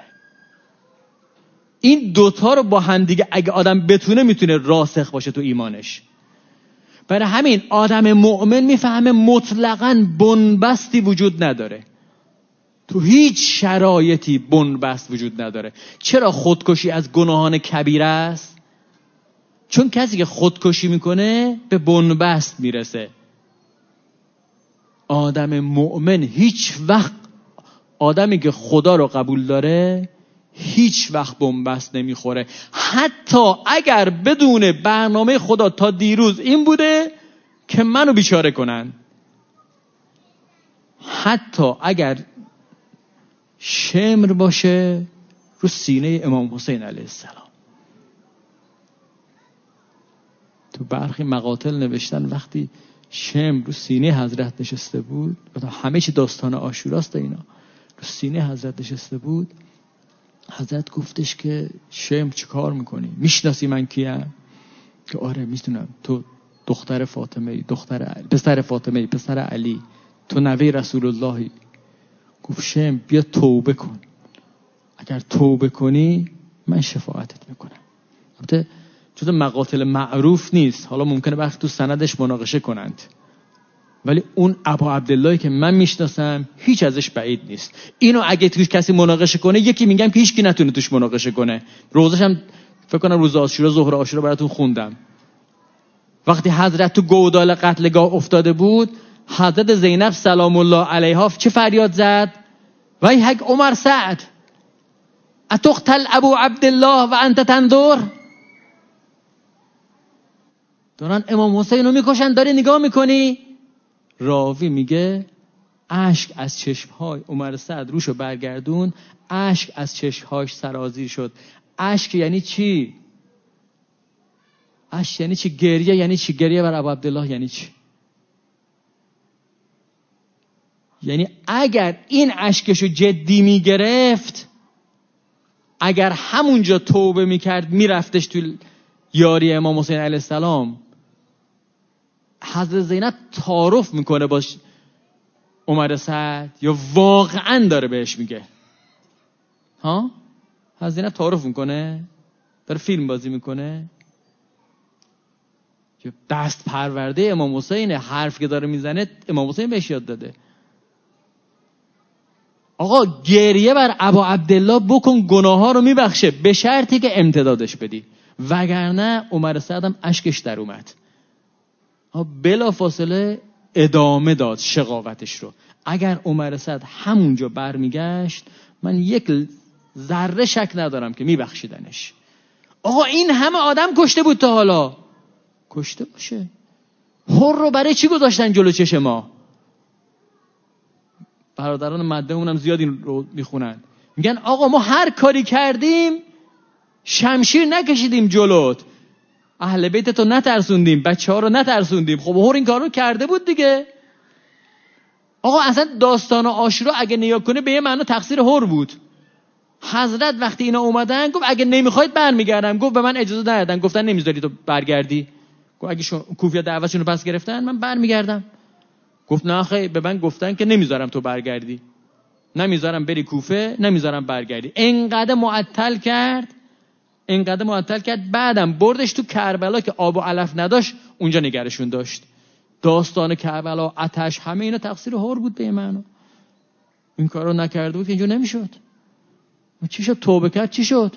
این دوتا رو با هم دیگه اگه آدم بتونه میتونه راسخ باشه تو ایمانش. برای همین آدم مؤمن میفهمه مطلقاً بنبستی وجود نداره، تو هیچ شرایطی بنبست وجود نداره. چرا خودکشی از گناهان کبیره است؟ چون کسی که خودکشی میکنه به بنبست میرسه. آدم مؤمن هیچ وقت، آدمی که خدا رو قبول داره هیچ وقت بنبست نمیخوره، حتی اگر بدون برنامه خدا تا دیروز این بوده که منو بیچاره کنن، حتی اگر شمر باشه رو سینه امام حسین علیه السلام. تو برخی مقاتل نوشتن وقتی شمر رو سینه حضرت نشسته بود، همه چی داستان عاشوراست اینا، رو سینه حضرت نشسته بود، حضرت گفتش که شمر چی کار میکنی؟ میشناسی من کیم؟ که آره میدونم، تو دختر فاطمه، دختر علی، پسر فاطمه، پسر علی، تو نوه رسول اللهی. گفت شمر بیا توبه کن، اگر توبه کنی من شفاعتت میکنم. البته جز مقاتل معروف نیست، حالا ممکنه وقت تو سندش مناقشه کنند، ولی اون ابا عبداللهی که من میشناسم هیچ ازش بعید نیست. اینو اگه توش کسی مناقشه کنه، یکی میگم که هیچ کی نتونه توش مناقشه کنه. روزش هم فکر کنم روز عاشورا، ظهر عاشورا براتون خوندم. وقتی حضرت تو گودال قتلگاه افتاده بود، حضرت زینب سلام الله علیها چه فریاد زد؟ وای حق عمر سعد اتقتل ابو عبدالله و انت تنظر. دارن امام حسین رو میکشن، داری نگاه میکنی؟ راوی میگه اشک از چشمهای عمر سعد روشو برگردون، اشک از چشمهاش سرازیر شد. اشک یعنی چی؟ اشک یعنی چی؟ گریه یعنی چی؟ گریه بر ابو عبدالله یعنی چی؟ یعنی اگر این اشکشو جدی میگرفت، اگر همونجا توبه میکرد، میرفتش تو یاری امام حسین علیه السلام حضرت زینب تعارف میکنه باش عمر سعد یا واقعا داره بهش میگه؟ ها؟ حضرت زینب تعارف میکنه؟ داره فیلم بازی میکنه؟ دست پرورده امام حسین، حرف که داره میزنه امام حسین بهش یاد داده. آقا گریه بر ابا عبدالله بکن، گناه ها رو میبخشه، به شرطی که امتدادش بدی، وگرنه عمر سعد هم اشکش در اومد. بلا فاصله ادامه داد شقاوتش رو. اگر عمر سعد همونجا برمیگشت من یک ذره شک ندارم که میبخشیدنش. آقا این همه آدم کشته بود تا حالا، کشته باشه. هر رو برای چی گذاشتن جلو چش ما؟ برادران مدهمون هم زیاد این رو میخونن، میگن آقا ما هر کاری کردیم شمشیر نکشیدیم جلوت، اهل بیتتو نترسوندیم، بچه ها رو نترسوندیم. خب هر این کار رو کرده بود دیگه. آقا اصلا داستان عاشورا اگه نگاه کنه به یه معنی تقصیر هر بود. حضرت وقتی اینا اومدن گفت اگه نمیخواید برمیگردم. گفت به من اجازه ندادن، گفتن نمیذاری تو برگردی. گفت اگه شو... کوفیا دعوتشون رو پس گرفتن من برمیگردم. گفت نه خیلی، به من گفتن که نمیذارم تو برگردی، نمیذارم بری کوفه، نمیذارم برگردی. انقدر معطل کرد، انقدر معطل کرد بعدم بردش تو کربلا که آب و علف نداشت، اونجا نگرشون داشت. داستان کربلا، آتش، همه اینا تقصیر هر بود به معنا. این کارو نکرده بود که اینجا نمیشد. چی شد؟ توبه کرد، چی شد؟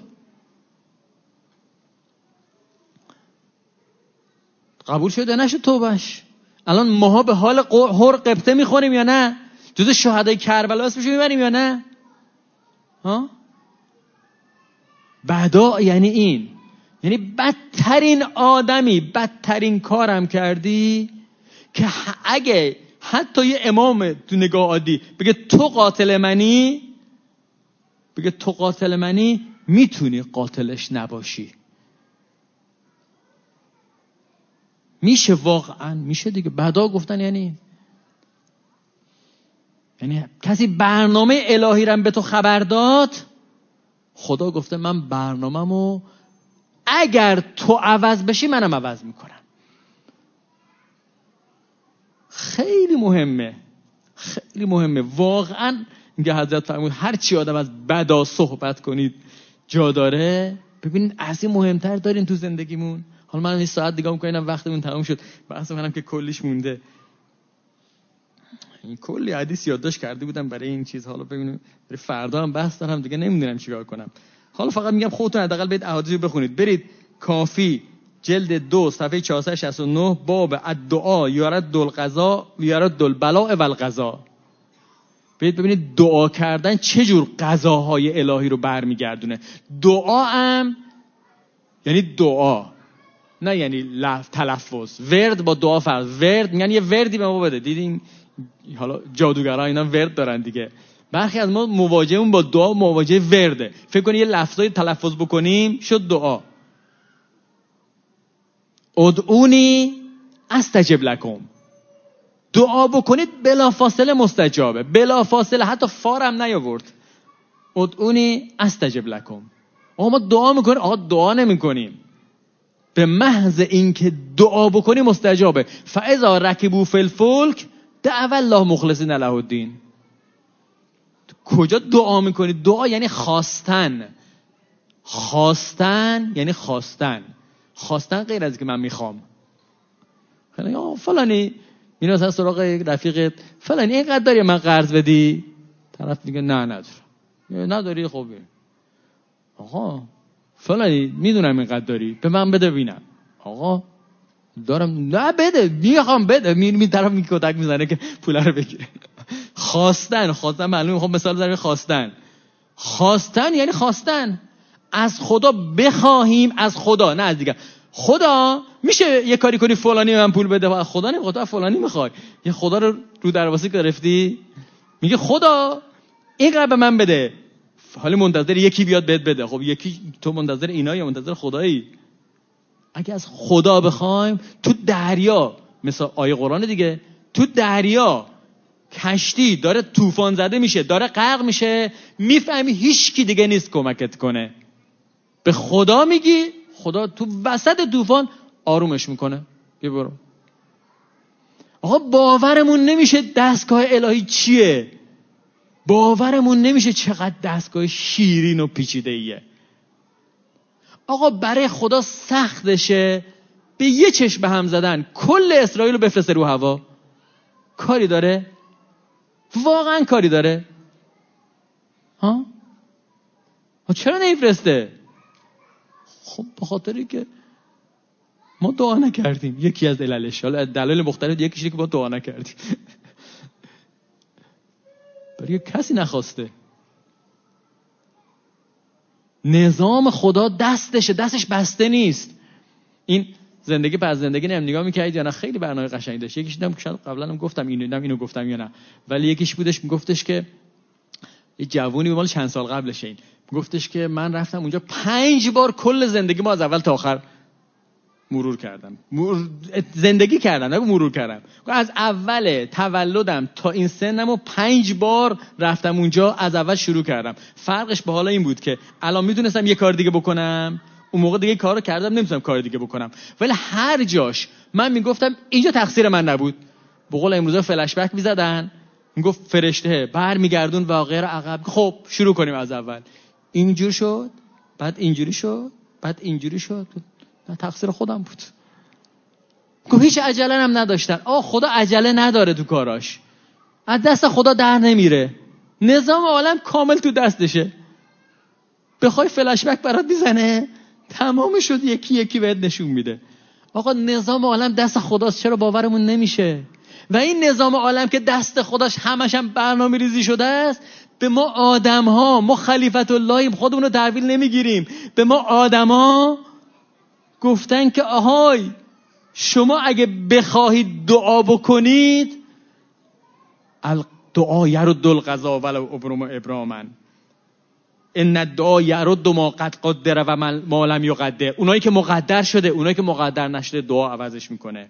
قبول شد یا نشد توبهش؟ الان ماها به حال هر قبطه میخوریم یا نه؟ جز شهدای کربلا اسمشو میبریم یا نه؟ ها؟ بدا یعنی این، یعنی بدترین آدمی، بدترین کارم کردی که اگه حتی یه امام تو نگاه عادی بگه تو قاتل منی، بگه تو قاتل منی، میتونی قاتلش نباشی. میشه، واقعا میشه دیگه. بدا گفتن یعنی یعنی کسی برنامه الهی رم به تو خبر داد، خدا گفته من برنامه‌مو اگر تو عوض بشی منم عوض میکنم. خیلی مهمه، خیلی مهمه واقعا. میگه حضرت فرمود هر چی آدم از بدا صحبت کنید جا داره. ببینید از این مهمتر دارین تو زندگیمون. حالا من این ساعت دیگه میکنم وقتمون تموم شد، بحث منم که کلیش مونده. این کلی حدیث یادداشت کرده بودم برای این چیز. حالا ببینیم برای فردا هم بحث دارم دیگه، نمیدونم چیکار کنم. حالا فقط میگم خودتون حداقل برید احادیث رو بخونید. برید کافی جلد دو صفحه چهارصد و شصت و نه باب الدعا یارد القضا یارد البلاء والقضا. برید ببینید دعا کردن چه جور قضاهای الهی رو برمیگردونه. دعا هم یعنی دعا، نه یعنی لفظ تلفظ. ورد با دعا فرق. ورد میگن یه وردی به ما بده. دیدین حالا جادوگرا اینا ورد دارن دیگه. برخی از ما مواجهمون با دعا مواجهه ورده. فکر کنید یه لفظای تلفظ بکنیم شد دعا. ادعونی استجب لکم. دعا بکنید بلا فاصله مستجابه، بلا فاصله. حتی فارم نیاورد. ادعونی استجب لکم. آقا ما دعا میکنیم، آقا دعا نمیکنیم. به محض اینکه دعا بکنی مستجابه. فاذا رکبوا فی الفلک دعوا الله مخلصین له الدین. کجا دعا میکنی؟ دعا یعنی خواستن. خواستن یعنی خواستن. خواستن غیر از که من میخوام. خیلی آه فلانی میره مثلا سراغ رفیقت، فلانی اینقدر داری من قرض بدی؟ طرف میگه نه ندارم. نداری؟ خب آقا فلانی میدونم اینقدر داری، به من بده ببینم. آقا دارم. نه بده، میخوام بده. می می طرف می کتک میزنه که پول رو بگیره. خواستن، خواستن معلومه. میخوام مثال بزنم. خواستن خواستن یعنی خواستن. از خدا بخواهیم، از خدا نه از دیگه. خدا میشه یه کاری کنی فلانی من پول بده؟ از خدا نمیخواد، از فلانی میخوای. یه خدا رو رو دروازه گرفتی، میگه خدا اینقدر به من بده. حالا منتظر یکی بیاد بهت بده. خب یکی تو منتظر اینا یا منتظر خدایی؟ اگه از خدا بخوایم تو دریا، مثل آیه قرآن دیگه، تو دریا کشتی داره طوفان زده میشه، داره غرق میشه، میفهمی هیچ کی دیگه نیست کمکت کنه. به خدا میگی خدا تو وسط طوفان آرومش میکنه. بیا برو. آقا باورمون نمیشه دستگاه الهی چیه. باورمون نمیشه چقدر دستگاه شیرین و پیچیده ایه. آقا برای خدا سختشه به یه چشم به هم زدن کل اسرائیل رو بفرسته رو هوا. کاری داره؟ واقعا کاری داره؟ ها؟ چرا نمیفرسته؟ خب به خاطری که ما دعا نکردیم. یکی از دلایلش، حالا دلایل مختلف، یکیش اینه که ما دعا نکردیم. برای کسی نخواسته. نظام خدا دستشه، دستش بسته نیست. این زندگی پس زندگی نم نگاه می‌کردید یا نه؟ خیلی برنامه قشنگی داشت. یکیش دیدم که قبلا هم گفتم اینو دیدم اینو گفتم یا نه، ولی یکیش بودش میگفتش که یه جوونی مال چند سال قبلشه، این گفتش که من رفتم اونجا پنج بار کل زندگی ما از اول تا آخر مرور کردم. مرور... زندگی کردم، نگو مرور کردم. از اول تولدم تا این سنمو پنج بار رفتم اونجا، از اول شروع کردم. فرقش به حالا این بود که الان میدونستم یه کار دیگه بکنم، اون موقع دیگه کارو کردم نمیتونم کار دیگه بکنم، ولی هر جاش من میگفتم اینجا تقصیر من نبود. به قول امروزا فلش بک میزدن، میگفت فرشته برمیگردون واقعه رو عقب. خب شروع کنیم از اول. اینجوری شد، بعد اینجوری شد، بعد اینجوری شد. نه تقصیر خودم بود. گفت هیچ عجله هم نداشتن. آه خدا عجله نداره تو کاراش. از دست خدا در نمیره. نظام عالم کامل تو دستشه. بخوای فلش بک برات میزنه، تمام شد، یکی یکی بهت نشون میده. آقا نظام عالم دست خداست، چرا باورمون نمیشه؟ و این نظام عالم که دست خداش همش هم برنامه ریزی شده است، به ما آدم ها، ما خلیفت اللهیم، خودمون رو تحویل نمیگیریم، به ما آدم ها گفتن که آهای شما اگه بخواهید دعا بکنید، دعا یرد القضا ولو ابرم ابراما، ان الدعا یرد ما قد قدر و ما لم یقدر. اونایی که مقدر شده، اونایی که مقدر نشده دعا عوضش میکنه.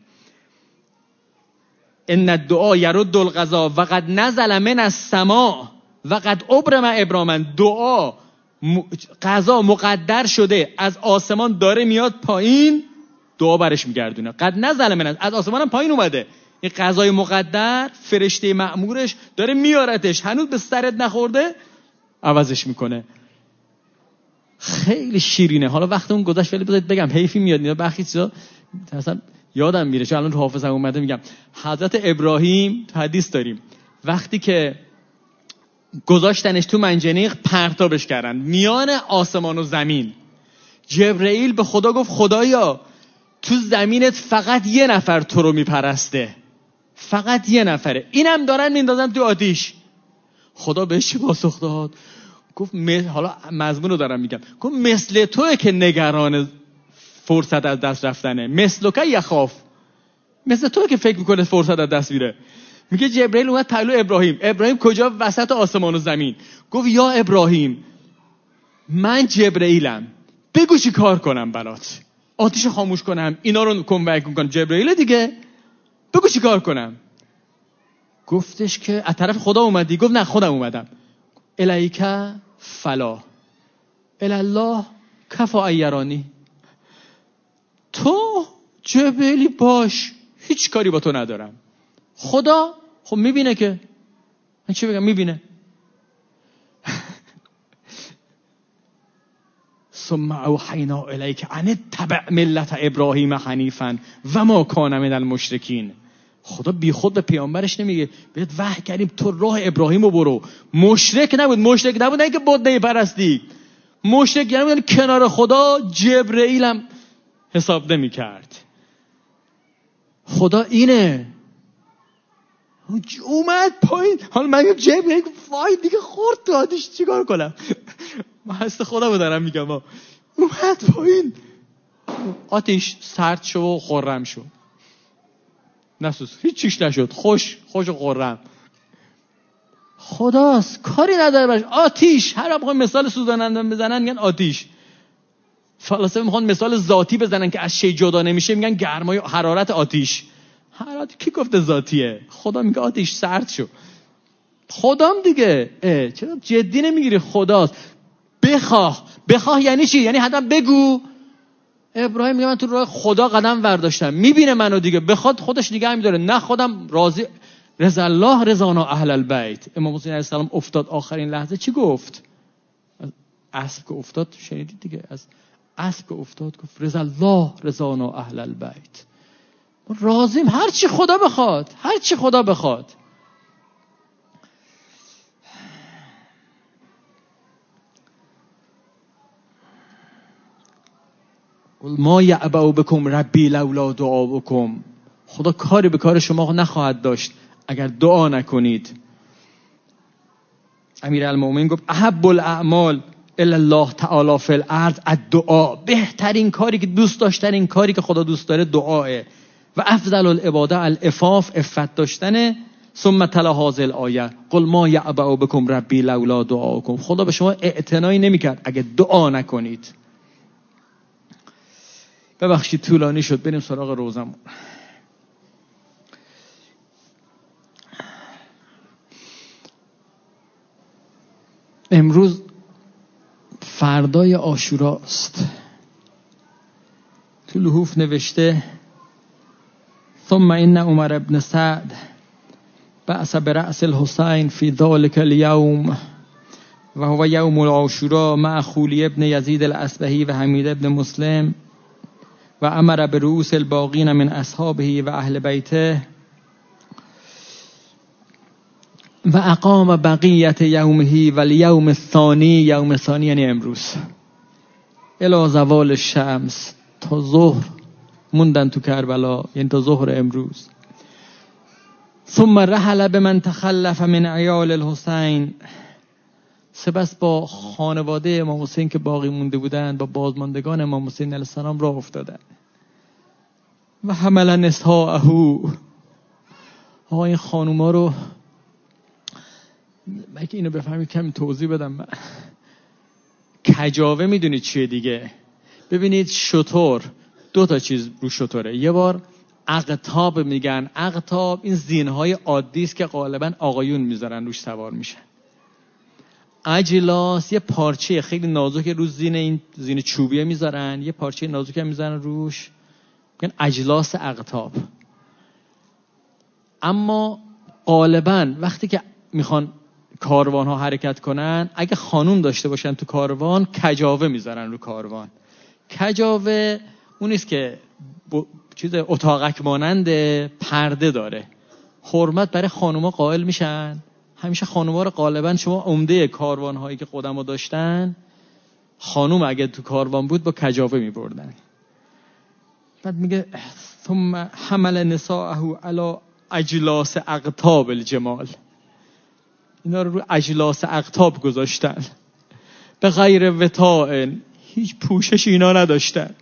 ان الدعا یرد القضا و قد نزل من السماء و قد ابرم ابراما. دعا قضا مقدر شده، از آسمان داره میاد پایین، دعا برش میگردونه. قد نزل من، از آسمان هم پایین اومده، این قضای مقدر، فرشته مأمورش داره میارتش، هنوز به سرت نخورده، عوضش میکنه. خیلی شیرینه. حالا وقت اون گذشت، ولی بذارید بگم، حیفی میاد اینا بخی چیزا مثلا یادم میره، چون الان تو حافظم اومده. میگم حضرت ابراهیم تو حدیث داریم، وقتی که گذاشتنش تو منجنیق پرتابش کردن میان آسمان و زمین، جبرئیل به خدا گفت خدایا تو زمینت فقط یه نفر تو رو میپرسته، فقط یه نفره، اینم دارن میندازن تو آتیش. خدا بهش پاسخ داد، گفت م... حالا مضمون رو دارم میگم، گفت مثل توئه که نگران فرصت از دست رفتنه، مثل که یخاف، مثل توئه که فکر میکنه فرصت از دست میره. میگه جبرئیل اومد پهلو ابراهیم. ابراهیم کجا؟ وسط آسمان و زمین. گفت یا ابراهیم من جبرئیلم، بگو چی کار کنم برات؟ آتیش خاموش کنم، اینا رو کنورت کنم؟ جبرئیل دیگه، بگو چی کار کنم؟ گفتش که از طرف خدا اومدی؟ گفت نه خودم اومدم. الیک فلا الله کفا ایرانی. تو جبرئیلی باش، هیچ کاری با تو ندارم. خدا خب میبینه که، من چی بگم، میبینه. ثم اوحینا الیک ان اتبع ملت ابراهیم حنیفا و ما کان من المشرکین. خدا بی خود به پیامبرش نمیگه بهت وحی کردیم تو راه ابراهیم رو برو. مشرک نبود، مشرک نبود نه که بت نمیپرستی، مشرک یعنی کنار خدا جبرئیل هم حساب نمیکرد. خدا اینه. اومد پایین. حالا من میگم جبرئیل وای دیگه خورد تو آتیش، چیکار کنم؟ من هست خدا رو دارم میگم. ما اومد پایین، آتیش سرد شد و خرم شد، نسوس، هیچ چیش نشد، خوش خوش و خرم. خداست، کاری نداره باش. آتیش، هر وقت مثال سوزاننده بزنن میگن آتیش. فلاسفه میخوان مثال ذاتی بزنن که از شی جدا نمیشه، میگن گرمای حرارت آتیش. حرارت کی گفته ذاتیه؟ خدا میگه آتیش سرد شو. خدام دیگه. اه چرا جدی نمیگیری؟ خداست. بخواه. بخواه یعنی چی؟ یعنی حتما بگو. ابراهیم میگه من تو راه خدا قدم برداشتم، میبینه منو دیگه، بخواد خودش نگه میداره، نه خودم راضی. رضا الله رضانا اهل البیت. امام حسین علیه السلام افتاد آخرین لحظه چی گفت؟ از اسب که افتاد شنیدید دیگه، از اسب که افتاد گفت رضا الله رضانا اهل البیت. راضیم هر چی خدا بخواد، هر چی خدا بخواد. ما یعبأ بکم ربی لولا دعاؤکم. خدا کاری به کار شما نخواهد داشت اگر دعا نکنید. امیرالمومنین گفت احب الاعمال الی الله تعالی فی الارض الدعاء. بهترین کاری که دوست داشتنین کاری که خدا دوست داره دعاه. و افضل العباده العفاف، عفت داشتنه. ثم تلا هذه الآیه قل ما یعبأ بکم ربی لولا دعاؤکم. خدا به شما اعتنایی نمیکرد اگه دعا نکنید. ببخشید طولانی شد، بریم سراغ روزمون. امروز فردای عاشورا است. تو لحوف نوشته ثم ان عمر بن سعد بعث برأس الحسین فی ذلک اليوم و هو یوم العاشورا مع خولی ابن یزید الاسبهی و حمید ابن مسلم و امر برؤوس الباقین من اصحابه و اهل بیته و اقام بقیت یومه و الیوم الثانی. یوم ثانی یعنی امروز. الی زوال الشمس، تا ظهر موندن تو کربلا، یعنی تا ظهر امروز. ثم رحل بمن تخلف من عیال الحسین. سپس با خانواده امام حسین که باقی مونده بودند، با بازماندگان امام حسین علیه السلام راه افتادند. و حمل نساءه. آقا این خانوما رو من که اینو بفهمید کمی توضیح بدم. من کجاوه میدونید چیه دیگه؟ ببینید شتر، دو تا چیز رو شتره. یه بار اقطاب میگن. اقطاب این زینهای عادی است که غالبا آقایون میذارن روش سوار میشن. اجلاس یه پارچه خیلی نازک رو زین، این زین چوبیه میذارن، یه پارچه نازک هم میذارن روش، میگن اجلاس اقطاب. اما غالبا وقتی که میخوان کاروان ها حرکت کنن، اگه خانوم داشته باشن تو کاروان، کجاوه میذارن رو کاروان. کجاوه اونیست که ب... چیز اتاقک مانند پرده داره. حرمت برای خانوما قائل میشن. همیشه خانوما رو غالبا شما عمده کاروان هایی که قدما داشتن، خانوم اگه تو کاروان بود با کجاوه میبردن. بعد میگه ثم حمل نساءه علی اجلاس اقطاب الجمال. اینا رو رو اجلاس اقطاب گذاشتن. به غیر وطاء، هیچ پوشش اینا نداشتن.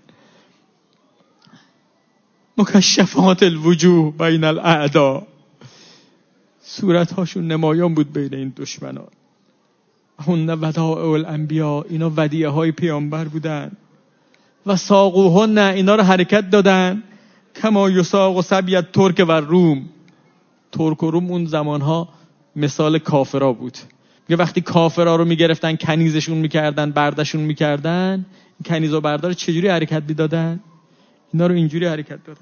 مکشفات الوجوه بین الاعداء. صورت هاشون نمایان بود بین این دشمنان. هن ودائع الانبیاء. اینا ودیعه های پیامبر بودن. و ساقوهن، اینا رو حرکت دادن. کما یساق سبیت ترک و روم. ترک و روم اون زمانها مثال کافرا بود. یه وقتی کافرا رو میگرفتن کنیزشون میکردن، بردشون میکردن، کنیز و بردار چجوری حرکت میدادن؟ اینا رو اینجوری حرکت دادن.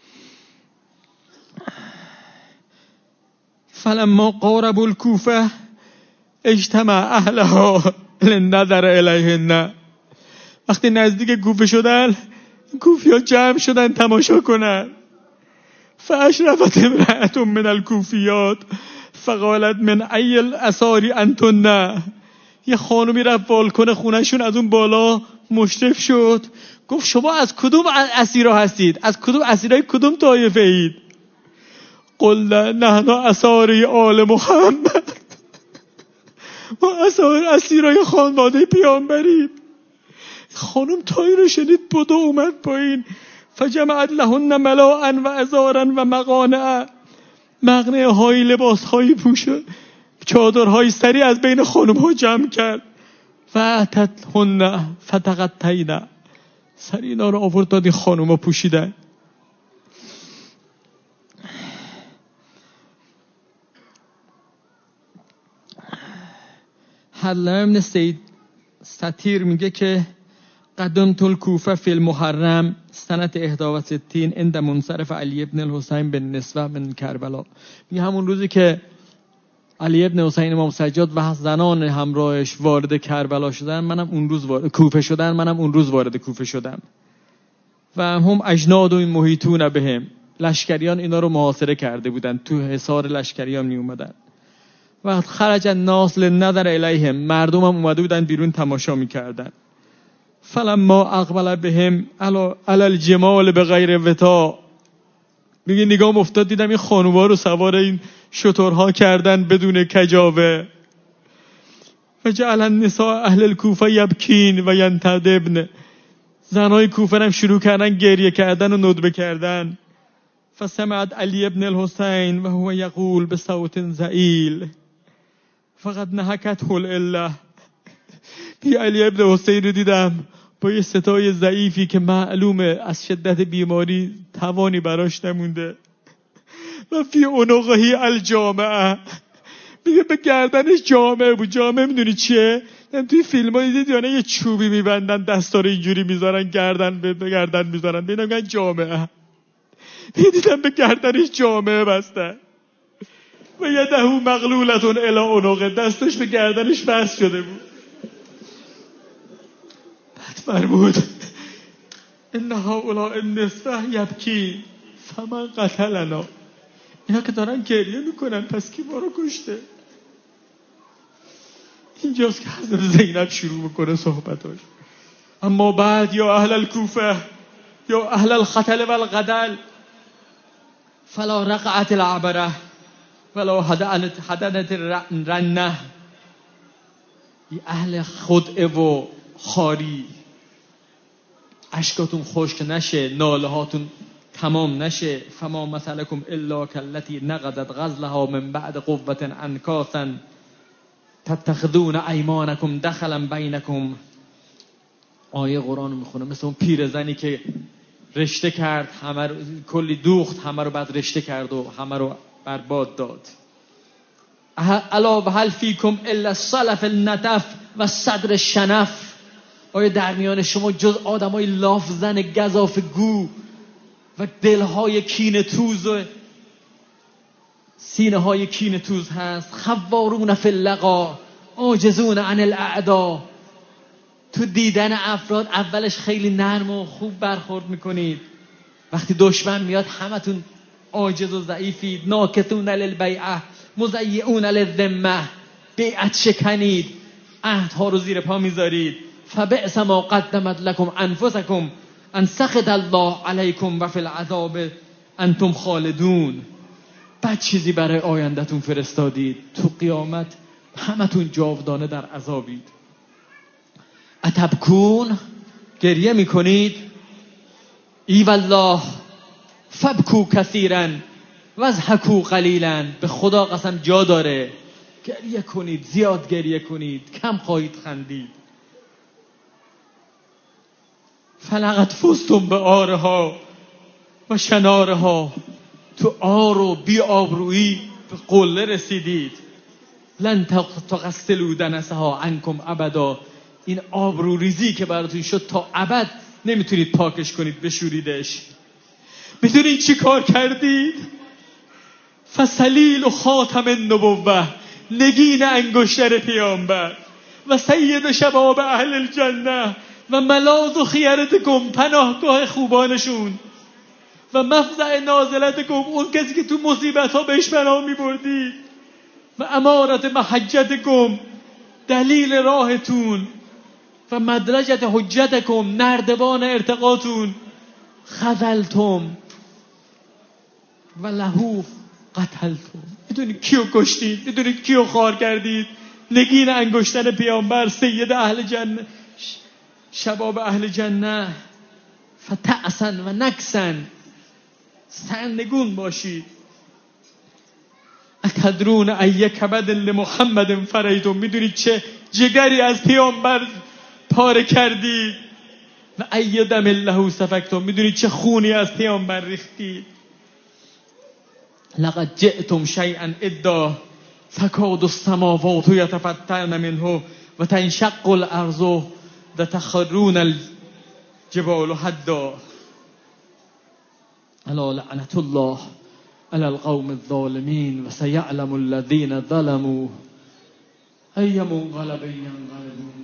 فلما قاربوا الکوفه اجتمع اهلها للنظر الیهن. وقتی نزدیک کوفه شدن، کوفی‌ها جمع شدن تماشا کنن. فاشرفت امرأة من الکوفیات فقالت من ای الاثار انتن. یه خانومی رفت بالکن خونهشون، از اون بالا مشرف شد، گفت شما از کدوم اسیرا هستید؟ از کدوم اسیرای کدوم طایفه اید؟ قلنا نحن اساری آل محمد. ما اسار اسیرای خانواده پیامبریم. خانم تایی رو شنید بدو اومد پایین. فجمعت لهن ملاء و ازارا و مقانع. مقنعه های، لباس های پوشه، چادرهای سری از بین خانم ها جمع کرد. و اتت هن فتقطعن. سری اینا رو آورد داد این خانم ها پوشیدن. حلم ابن سید ستیر میگه که قدمت الكوفه فی المحرم سنه احدى وستين عند منصرف علی ابن الحسین بن نسوه من کربلا. میگه همون روزی که علی ابن حسین امام سجاد و زنان همراهش وارد کربلا شدن، منم اون روز وارد کوفه شدن منم اون روز وارد کوفه شدم. و هم اجناد و محیطون بهم، لشکریان اینا رو محاصره کرده بودن، تو حصار لشکریان می اومدن. و خرج الناس للنظر الیهم، مردم هم اومده بودن بیرون تماشا میکردن. فلما اقبل بهم علی الجمال بغیر وطا، میگه نگام افتاد دیدم این خانوما رو سوار این شترها کردن بدون کجاوه. و جعل النساء اهل الکوفه یبکین و ینتدبن، زنای کوفه هم شروع کردن گریه کردن و ندبه کردن. فسمعت علی ابن الحسین و هو یقول بصوت ضئیل فقط نهکت هل اله. بی علی ابن حسین رو دیدم با یه صدای ضعیفی که معلومه از شدت بیماری توانی براش نمونده. و فی عنقه الجامعه، میگه به گردنش جامعه بود. جامعه میدونی چیه؟ توی فیلم ها دیدید یا نه؟ یه چوبی میبندن دستا رو اینجوری میذارن گردن به گردن میذارن، بینم میگن جامعه. دیدم به گردنش جامعه بسته. و یده مغلولتون الی عنقه، دستش به گردنش بست شده بود. بعد فرمود ان هؤلاء النسوه یبکی فمن قتلنا، اینا که دارن گریه میکنن پس کی ما رو کشته؟ اینجاست که حضرت زینب شروع میکنه صحبتاش. اما بعد یا اهل الکوفه یا اهل الخطل والغدل فلا رقعت العبره ولا حدنت رنه. اهل خدعه و خاری، اشکاتون خشک نشه، ناله هاتون تمام نشه. فما مثلکم الا کلتی نقضت غزلها من بعد قوة انکاسا تتخذون ایمانکم دخلا بینکم. آیه قرآن میخونه مثل اون پیرزنی که رشته کرد، همه رو کلی دوخت، همه رو بعد رشته کرد و همه رو برباد داد. الا و هل فیکم الا السلف النتف و صدر شنف. آیا در میان شما جز آدمای لافزن گزاف گو و دلهای کینه توز و سینه های کینه توز هست؟ خوارون فی اللقا عاجزون عن الاعدا. تو دیدن افراد اولش خیلی نرم و خوب برخورد میکنید، وقتی دشمن میاد همتون عاجز و ضعیفید. ناکثون للبیعه مضیعون للذمه، بیعت شکنید، عهدها رو زیر پا میذارید. فبئس ما قدمت لكم انفسکم ان سخط الله علیکم و فی العذاب انتم خالدون. بد چیزی برای آیندهتون فرستادید، تو قیامت همتون جاودانه در عذابید. اتبکون، گریه میکنید؟ ای والله فبکو کثیرا وضحکو قلیلا. به خدا قسم جا داره گریه کنید، زیاد گریه کنید، کم خواهید خندید. فلقد فزتم به آرها و شنارها، تو آر و بی آبرویی به قله رسیدید. لن تغسلوا دنسها عنکم ابدا، این آبرو ریزی که براتون شد تا ابد نمیتونید پاکش کنید، بشوریدش. میدونید چی کار کردید؟ فسلیل و خاتم النبوه، نگین انگشتر پیامبر، و سید شباب اهل الجنه و ملاذ و خیرتکم، پناهگاه خوبانشون، و مفزع نازلتکم، اون کسی که تو مصیبت ها بهش پناه میبردید، و امارت محجتکم، دلیل راهتون، و مدرجت حجتکم، نردبان ارتقاتون. خذلتم و لهو قتلتم، میدونید کیو کشتید؟ میدونید کیو خار کردید؟ نگین انگشتر پیامبر، سید اهل جنه، شباب اهل جنه. فتعسن و نکسن، سرنگون باشید. اتدرون ای کبد لمحمد فریدون، میدونید چه جگری از پیامبر پاره کردید؟ و ای دم له سفکتم، میدونید چه خونی از پیامبر ریختید؟ لقد جئتم شیئا ادا تکاد السماوات یتفطرن منه و تنشق الارض و تخرون جبال حدا الا لعنة الله على القوم الظالمين و سیعلم الذین ظلموا ای منقلب ینقلبون